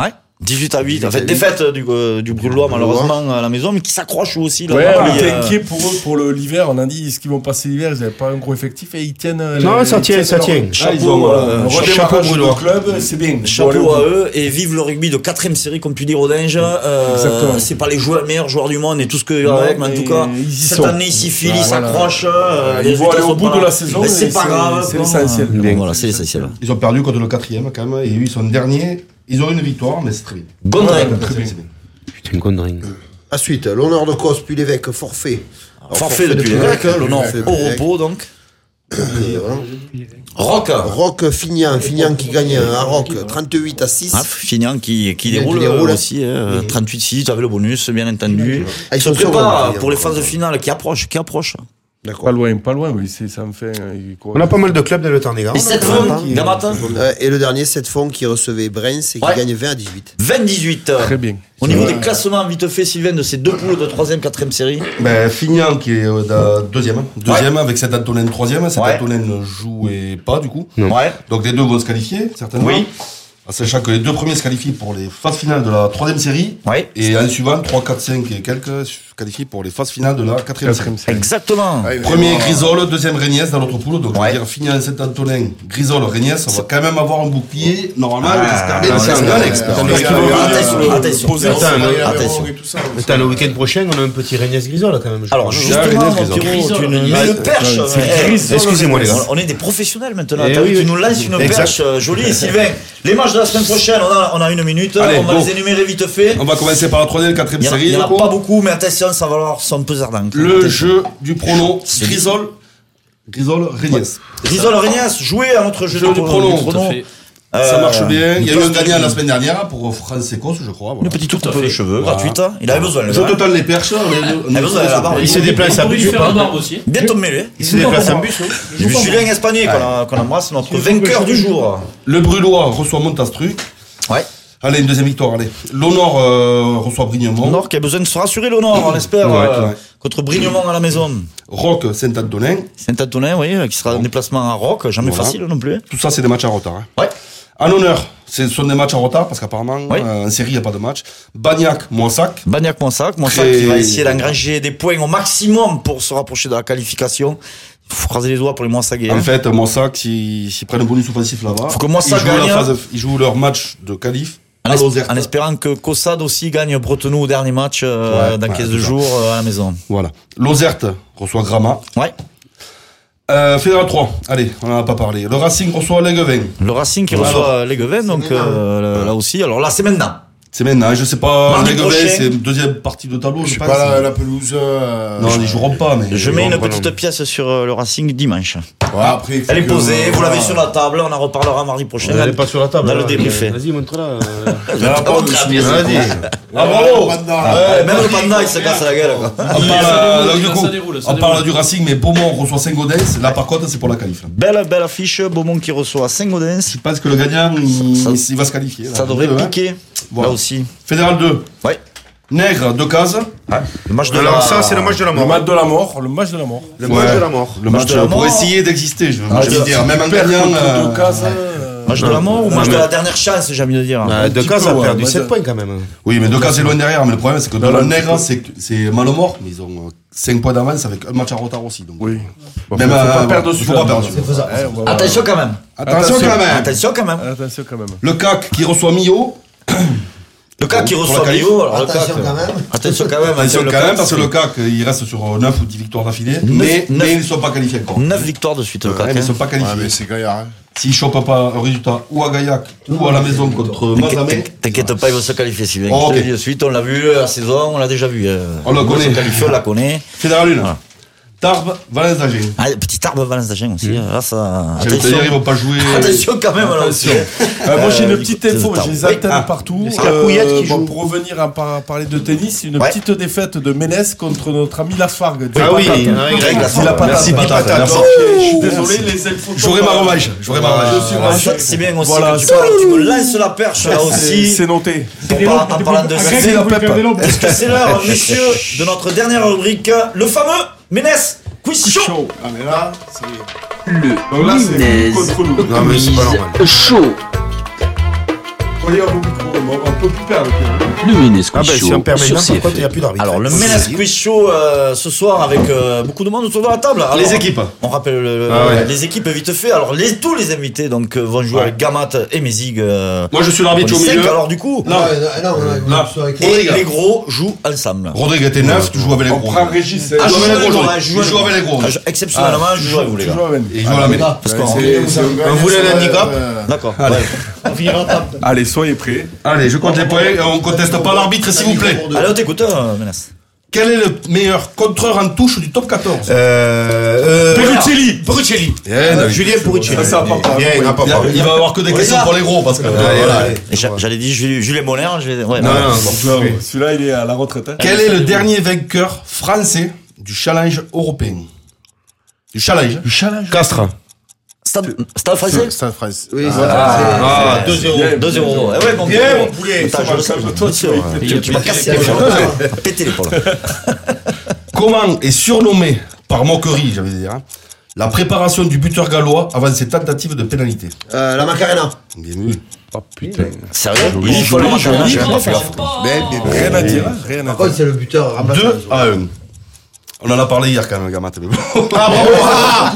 dix-huit à huit. En fait, défaite du, euh, du Brûlois, malheureusement, à la maison, mais qui s'accroche aussi. Là, Ouais, on on a était euh, inquiet pour eux, pour le- l'hiver. On a dit, est-ce qu'ils vont passer l'hiver? Ils n'avaient pas un gros effectif et ils tiennent. euh, Non, les- ça ils tient, tiennent ça leur- tient. Ah, Chapeau, ils ont, euh, euh, un chapeau redémarrage de Brûlois. club, c'est bien. Chapeau à eux et vive le rugby de quatrième série, comme tu dis, Rodinge. Euh, Exactement. c'est pas les joueurs, meilleurs joueurs du monde et tout ce que Non, avec, mais en mais tout cas, ils y cette sont. année, ils s'y filent, Ah, ils voilà. s'accrochent. euh, Ils les vont résultats aller au sont bout pas de là. la saison, Mais et c'est pas c'est- grave. c'est quoi. l'essentiel. Bon, Voilà, c'est l'essentiel. Ils ont perdu contre le quatrième quand même, et eux ils sont derniers. Ils ont une victoire, mais c'est très bien. Gondrin. Ouais, très bien, c'est bien. Putain, Gondrin. Ensuite, l'honneur de cause, puis l'évêque, forfait. Alors, Forfait depuis de l'évêque, Pulec, l'honneur forfait au Pulec. repos donc. Et voilà. Rock. Rock Fignan, Fignan qui gagne à Rock trente-huit à six. Ah, Fignan qui, qui Fignan déroule, qui déroule. euh, aussi, euh, trente-huit six, tu avais le bonus, bien entendu. Ah, ils Il se sont seconds, prépare Fignan. pour les phases finales qui approchent, qui approchent. D'accord. Pas loin, pas loin, oui, c'est- ça me fait. euh, quoi. On a pas mal de clubs dans le temps des gars. Et sept fonds, Gamatin. Euh, et le dernier, sept fonds qui recevait Brens et qui Ouais. gagne vingt à dix-huit. vingt dix-huit. Très bien. Au niveau des classements, vite fait, Sylvain, de ces deux poules de troisième, quatrième série. Ben, Fignan qui est euh, da- deuxième. Deuxième avec Saint-Antonin troisième. Saint-Antonin Ouais. ne jouait pas du coup. Ouais. Donc les deux vont se qualifier, certainement. Oui. En sachant que les deux premiers se qualifient pour les phases finales de la troisième série. Ouais. Et en suivant, trois, quatre, cinq et quelques se qualifient pour les phases finales de la quatrième série. Quatrième série. Exactement. Premier Grisol, deuxième Régnès dans l'autre poule. Donc, Ouais. je veux dire, Fignan, Saint-Antonin, Grisol, Régnès, on va quand même avoir un bouclier, normalement, j'espère bien. non, C'est un c'est grand un- expert. Attention, attention, attention. Attends, Attention. Attends, le week-end prochain, on a un petit Regnès Grisol quand même. je Alors crois, non justement, Regnès, mon Grisol. Pierrot, tu nous Grisol, mets une perche. c'est Eh, Grisol, Excusez-moi les gars. On on est des professionnels maintenant. Eh T'as vu, oui, tu oui. nous lances une Exact. perche euh, jolie, Sylvain. Les matchs de la semaine prochaine, on a, on a une minute. Allez, on va go. les énumérer vite fait. On va commencer par la troisième et quatrième Il y en a, série. il y en a Yoko. pas beaucoup, mais attention, ça va avoir son pesard d'encre. Le Attention. jeu du pronom, C'est- Grisol, Grisol, Régnès. Grisol Régnès, jouez à notre jeu, Jeu de du pronom. pronom, Tout à fait. Ça marche bien. Il y a eu un passe de gagnant vie. la semaine dernière pour France-Écosse, je crois. Une Voilà. petite coupe à de fait. cheveux, Voilà. gratuite. Il avait besoin, le Je gars. te donne les perches. On est, on Il est a besoin de la barbe. Il se déplace à On peut lui bus ou faire la pas barbe aussi. Bientôt mêlé. Il se déplace en bus, non J'ai vu Julien Espagné qu'on a- qu'on embrasse, notre vainqueur du jour. Le Brûlois reçoit Montastruc. Ouais. Allez, une deuxième victoire, allez. L'Honneur euh, reçoit Brignemont. Nord qui a besoin de se rassurer, l'honneur, on espère, Ouais, euh, ouais. contre Brignemont à la maison. Rock, Saint-Antonin. Saint-Antonin, oui, qui sera en déplacement à Roc, jamais Voilà. facile non plus. Tout ça, c'est des matchs en retard. hein. Ouais. En honneur, ce sont des matchs en retard parce qu'apparemment, Oui. euh, en série, il n'y a pas de match. Bagnac, Moissac. Bagnac, Monsac, Monsac Très- qui va essayer d'engranger des points au maximum pour se rapprocher de la qualification. Il faut croiser les doigts pour les Moissagais. En hein. fait, Moissac, s'ils s'ils prennent un bonus offensif là-bas, Faut que Moissac ils, jouent leur gagne. phase- ils jouent leur match de qualif En, à es- Lozerte. en espérant que Cossade aussi gagne Bretonneau au dernier match euh, Ouais, dans ouais, quinze c'est ça. jours euh, à la maison. Voilà. Lozerte reçoit Gramma. Ouais. Euh, Fédéral trois, allez, on n'en a pas parlé. Le Racing reçoit Léguevin. Le Racing qui Voilà. reçoit Léguevin, donc euh, là aussi. Alors là, c'est maintenant. C'est maintenant, je sais pas, Mardi Léguevin, prochain. c'est deuxième partie de tableau, je, Je sais pense. pas, la, la pelouse. euh, Non, ils joueront pas, mais. Je mets une non, petite non. pièce sur euh, le Racing dimanche. Ouais, après, il faut Elle est que- posée, vous l'avez voilà. sur la table, on en reparlera mardi prochain. Elle est pas sur la table. Dans le là. débriefé. Vas-y, montre-la. euh. Il y en a pas de chemise. Vas-y. Ah, bravo! Ouais, même le panda, il se casse la gueule. quoi. On Ça parle, déroule, euh, ça du coup, déroule, ça on déroule. parle du Racing, mais Beaumont reçoit Saint-Gaudens. Là, par contre, c'est pour la qualif. là. Belle, belle affiche, Beaumont qui reçoit Saint-Gaudens. Je pense que le gagnant, il, Ça- il va se qualifier. là. Ça devrait Deux, hein. piquer, Voilà. là aussi. Fédéral deux. Ouais. Nègre, deux cases. Le match de Alors la... ça, c'est le match de la Le mort. match de la mort, le match de la mort. Le Ouais. match de la mort. Le match de la pour mort. essayer d'exister, je veux Match je veux de- dire. Même en Perdre gagnant. contre euh, deux cases. euh, Match de la mort ou match mais- de la dernière chance, j'ai envie de dire. Ah, De petit cas, peu, ça a ouais, perdu mais sept de- points quand même. Oui, mais deux cases, c'est loin derrière. Mais le problème, c'est que dans Non, le non, Nègre, petit c'est que- c'est Malemort, mais ils ont cinq points d'avance avec un match en retard aussi. Donc. Oui. Bon, Même faut, faut euh, pas perdre faut celui-là. pas perdre celui-là. Ouais, on va voir. Attention quand même. Attention quand même. Attention quand même. Attention quand même. Le C A C qui reçoit Millau. Le cas qui Pour reçoit la qualif. Millau, alors le cas Attention que- quand même. Attention quand même. Attention le quand cas, même, parce que c'est- le C A C, il reste sur neuf ou dix victoires d'affilée. Neuf- Mais, neuf- mais ils ne sont pas qualifiés encore. neuf victoires de suite, le Ouais, C A C. mais ils ne sont pas qualifiés. Ouais, mais c'est Gaillard. hein. S'ils ne chopent pas un résultat ou à Gaillac ou à la maison contre T'inquiète- Mazamet, T'inquiète pas, il va se qualifier, Sylvain. Oh, Je te ok. le dis de suite, on l'a vu la saison, on l'a déjà vu. euh, On le va connaît. se qualifier, on la connaît. Fédéral une. Voilà. Tarbes, Valence d'Agen. Ah, petit arbre Valence d'Agen aussi. Là, ça... J'allais te dire, ils vont pas jouer. Attention quand même, là aussi. Euh, moi j'ai une Euh, petite écoute, info, c'est j'ai les tard. antennes Oui. Ah. partout. Est-ce qu'il y a Couillette qui bon, joue pour revenir à par- parler de tennis, une Ouais. petite défaite de Ménès contre notre ami Lasfargue. Ah oui, Patate. ah oui, Greg Merci la patate. Merci, patate. Merci. Je suis désolé, les elfes. J'aurai ma revanche. J'aurai ma Je revanche. suis Ah, ravi. ça, c'est bien aussi Voilà, que tu, ça- parles, tu me lances la perche là C'est aussi. c'est noté. En, par- en parlant de Merci, succès, la Pep. parce que c'est l'heure, messieurs, de notre dernière rubrique, le fameux Ménès Quiz Show. Chaud. Ah, mais là, c'est. Le Donc là, c'est Minez contre nous. Non, mais c'est pas normal. Chaud. Collez au micro, on peut plus perdre. Le Ménesquiz Ah ben, si Show on permet sur n'importe quoi, il n'y a C F M. plus d'arbitre. Alors, le Ménesquiz Show euh, ce soir avec euh, beaucoup de monde autour de la table. Alors, Les équipes. On rappelle le- Ah ouais. les équipes vite fait. Alors, les, tous les invités donc, euh, vont jouer avec Gamat et Mézig. Euh, Moi, je suis l'arbitre on au est cinq, milieu. alors, du coup. Non. Non, non, non, Là. Et Rodrigue. les gros jouent ensemble. Rodrigue était neuf, tu joues avec les On gros. prend Régis. Ah, je joue avec les gros. ouais, Je joue avec les gros. Ah, je- Exceptionnellement, je joue avec vous, les gars. Et il joue à la main. Parce qu'on On voulait un handicap. D'accord. Allez. Allez, soyez prêts. Allez, je compte les points. On conteste pas l'arbitre, s'il vous plaît. Allez, on t'écoute, euh, Menace. Quel est le meilleur contreur en touche du top quatorze? Euh, euh, Peruccelli. Peruccelli. Eh, David. Julien Peruccelli. Ça, ça va pas. Bien, il n'a pas Il, a- parlé. il va avoir que des questions pour les gros parce que. Allez, voilà. allez. Et j'a- J'allais dire Julien Julien Moller. Je vais... ouais, Non, voilà. non, non. Non, celui-là, il est à la retraite. hein. Quel est le dernier vainqueur français du challenge européen? Du challenge. Du challenge. Castres. Stade, Stade français. Stade France. Oui, Ah, deux zéro. deux zéro. Eh ouais, mon Bien, gars. mon poulet. Attends, je le sais, Calme-toi, bien sûr. tu Tu tu m'as cassé l'épaule. Tu m'as pété l'épaule. Comment est surnommé, par moquerie, j'avais dire, hein, la préparation du buteur gallois avant ses tentatives de pénalité? Euh, la Macarena. Bien vu. Oh putain. Sérieux? Joli, Il faut le joli, Macarena, joli. j'ai pas fait gaffe. Mais, mais, mais, Rien à dire. hein, Rien à Par contre, dire. c'est le buteur remplaçant. deux à un. On en a parlé hier quand même, Gamat. Mais bon. Ah, bravo! Ah,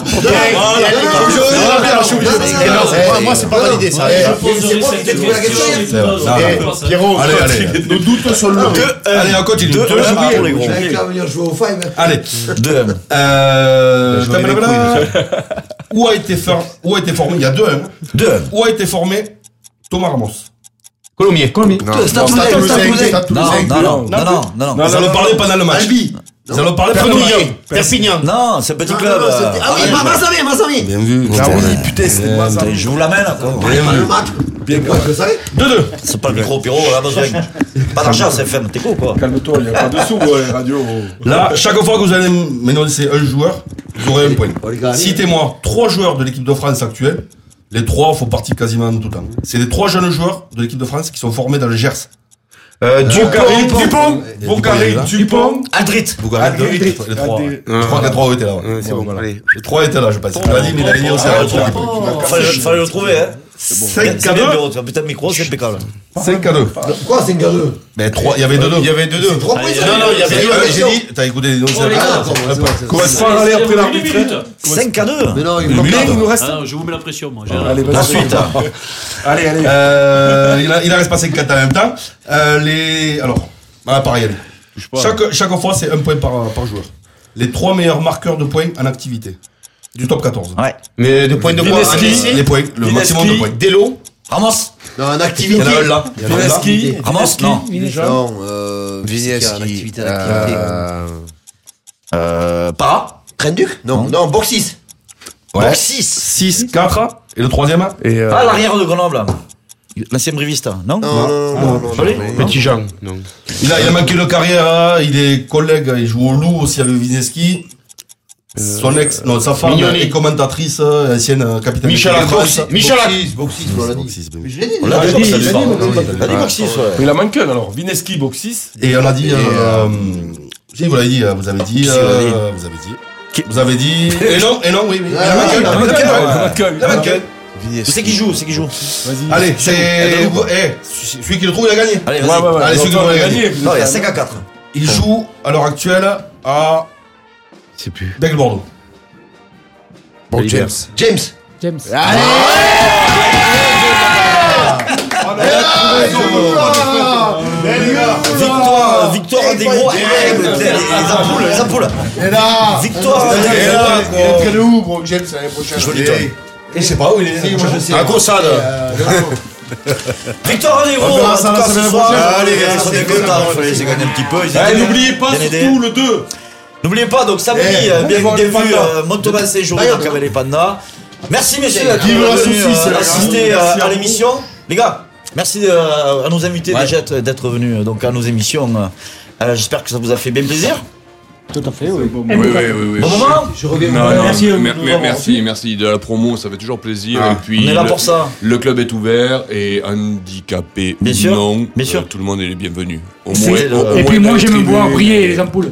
Moi, c'est pas validé, ça. C'est moi qui t'ai trouvé la question. Non, Pierrot, Allez, allez. nos doutes sur le Allez, on continue. Deux, Deux, un un. pour les gros. J'avais qu'à venir jouer au five. Allez. deux un. Euh, Je vais les où a été for- où a été formé, il y a deux, hein. deux un. Où a été formé Thomas Ramos? Colomiers. Colomiers. Stade Stade Toulousain, Stade Toulousain, Toulousain. Stade Non, Toulousain. non, non, non, non, non, non. Ils en ont parlé pendant le match. Ils en ont parlé pendant le match. Perpignan. Non, c'est un petit club. Ah, c'était- ah oui, Massami, Massami. Bien vu. Putain, c'était moi ça. Je vous l'amène, quoi. Le match. Bien Ouais, je le savais. deux deux. C'est pas le micro, Pierrot, on a besoin. Pas d'argent, c'est F M, t'es con, quoi. Calme-toi, il n'y a pas de sous, ouais, radio. Là, chaque fois que vous allez m'énoncer un joueur, vous aurez un point. Oh, les gars, allez. Citez-moi trois joueurs de l'équipe de France actuelle. Les trois font partie quasiment tout le temps. C'est les trois jeunes joueurs de l'équipe de France qui sont formés dans le Gers. Euh, Bocari, Dupont. Dupont, Bocari, Dupont. Aldrit. Aldrit. Les trois. Aldrit. Je crois que les trois étaient là. ouais. Ouais, c'est bon, Voilà. allez. Les trois étaient là, je pense. Il l'a dit, mais il a dit aussi. Ah, Fallait fallait le trouver, hein. cinq C'est à bien, deux. Pierrot, tu as putain de micro, c'est impeccable. cinq à deux. Quoi, c'est un gars deux? Mais trois, il y avait deux deux. Il y avait deux deux. Trois points, ça. Non, non, il y avait deux. J'ai dit, t'as écouté les noms. Ah, d'accord, c'est vrai, c'est vrai. Commence pas à aller après l'arbitre. cinq à deux. Mais non, il Le me Milan, Il nous reste. Ah non, je vous mets la pression, moi. J'ai- Allez, La vas-y. suite. Allez, allez. Euh, il, a, il en reste pas cinq quatre en même temps. Euh, les, alors, ah, pareil, allez. pas. Chaque, chaque fois, c'est un point par, par joueur. Les trois meilleurs marqueurs de points en activité. Du top quatorze. Ouais. Mais de points de quoi? Vineski. Les points, le Vineski. maximum de points. Delo. Ramos. Non, en Il y activité. en a un là. Il y en a un là. Vineski. Ramos, non. Non, euh. Vineski. En activité, en activité. Euh, Euh, Para. Trenduc? Non, non, Boxis. Ouais. six. six, quatre. Et le troisième? Et euh, Ah, l'arrière de Grenoble. L'ancien briviste, non? Non, non, non, non. Joli. Petit Jean. Non. Il a, il a manqué de carrière, hein. Il est collègue, il joue au Loup aussi avec Vineski. Son ex, non, sa femme Mignoni. est commentatrice, euh, ancienne euh, capitaine. Michel de l'équipe de France. Lacroix. Michel Lacroix. Boxis, Boxis, on l'a dit. Boxis, ben oui. Mais je l'ai dit. On l'a déjà. dit, dit, ça, il a dit, ça. Boxis. T'as dit Boxis, ouais. il a manqué un alors. Vineski, Boxis. Et on a dit, Et, euh, si vous l'avez dit, euh, vous avez dit, Qui euh, l'a dit vous avez dit, Qui- vous avez dit, et non, et non, oui, oui. Il Ah, a manqué, oui, il a il a manqué, manqué, ouais. Accueil. Il a manqué. C'est qui joue, c'est qui joue. Allez, c'est, vous- eh, celui qui le trouve, il a gagné. Allez, Ouais, vas-y. ouais, ouais. Allez, celui qui Longtemps, va il a gagner. gagné. Non, il y a cinq à quatre. Il joue, à l'heure actuelle, à C'est plus. Bègle Bordeaux. Bon, James. James. James. Victoire, victoire des gros. Eh, les les ampoules, les ampoules. Et là. Victoire des Et là, gros. il est près de où, bon, James, l'année prochaine? Joli toi. Et je sais pas où il est. Si, moi je sais. À Gossade. Victoire des gros. On verra En ça tout la cas, ce semaine soir. prochaine. Allez, Allez, ils sont c'est bien bien. contents. Il faut les gagner un petit peu. Ils Eh, étaient n'oubliez bien- pas bien aidés. surtout le deux. N'oubliez pas, donc samedi, Eh, euh, bien, on va bien les vu, pandas. euh, Montauban Saint-Jean, D'ailleurs, donc avec les pandas. Merci messieurs Vive d'être la venus saucisse, euh, la assister grande. euh, Merci à à vous. l'émission. Les gars, merci euh, à nos invités déjà d'être- d'être venus euh, donc, à nos émissions. Euh, J'espère que ça vous a fait bien plaisir. Tout à fait, oui. Oui, oui, oui, oui. Bon moment. Je reviens. Non, non, Merci, mer- nous mer- avons merci, reçu. merci de la promo, ça fait toujours plaisir. Ah, et puis, on est là le, pour ça. Le club est ouvert et handicapé Bien ou sûr, non, bien sûr. euh, tout le monde est le bienvenu. Au moins, Et au moins puis moi, dans j'aime les voir tribunes. briller les ampoules.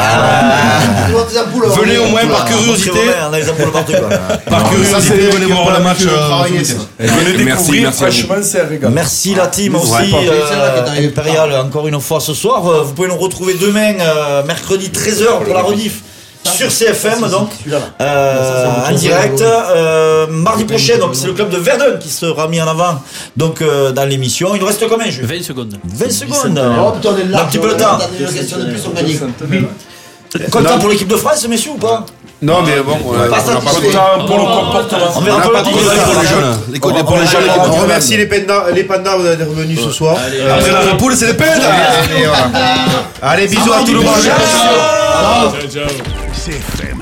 Venez au moins par curiosité. On a les ampoules partout, quoi. Par curiosité, venez voir le match. Venez Merci, découvrir, merci à vous. franchement, c'est un régal. Merci la team aussi, euh, Impérial, encore une fois ce soir. Euh, Vous pouvez nous retrouver demain, euh, mercredi treize heures pour la rediff. Sur C F M, donc, euh, en direct. Euh, mardi prochain, donc c'est le club de Verdun qui sera mis en avant donc, euh, dans l'émission. Il nous reste combien, Jules ? vingt secondes. vingt secondes. Oh putain, on est On a là. un petit peu le temps. Une question de plus, on gagne. Content pour l'équipe de France, messieurs, ou pas ? Non, mais bon, on a Pas pas satisfait. Content pour le comportement. On verra On a pas pas le dit temps. que Pour les jeunes. Les côtés pour les jeunes. On remercie les pandas, les pandas d'être revenus ce soir. Euh, Après la poule, c'est les peines. et voilà. Allez, bisous à tout le monde. Ciao. C F M.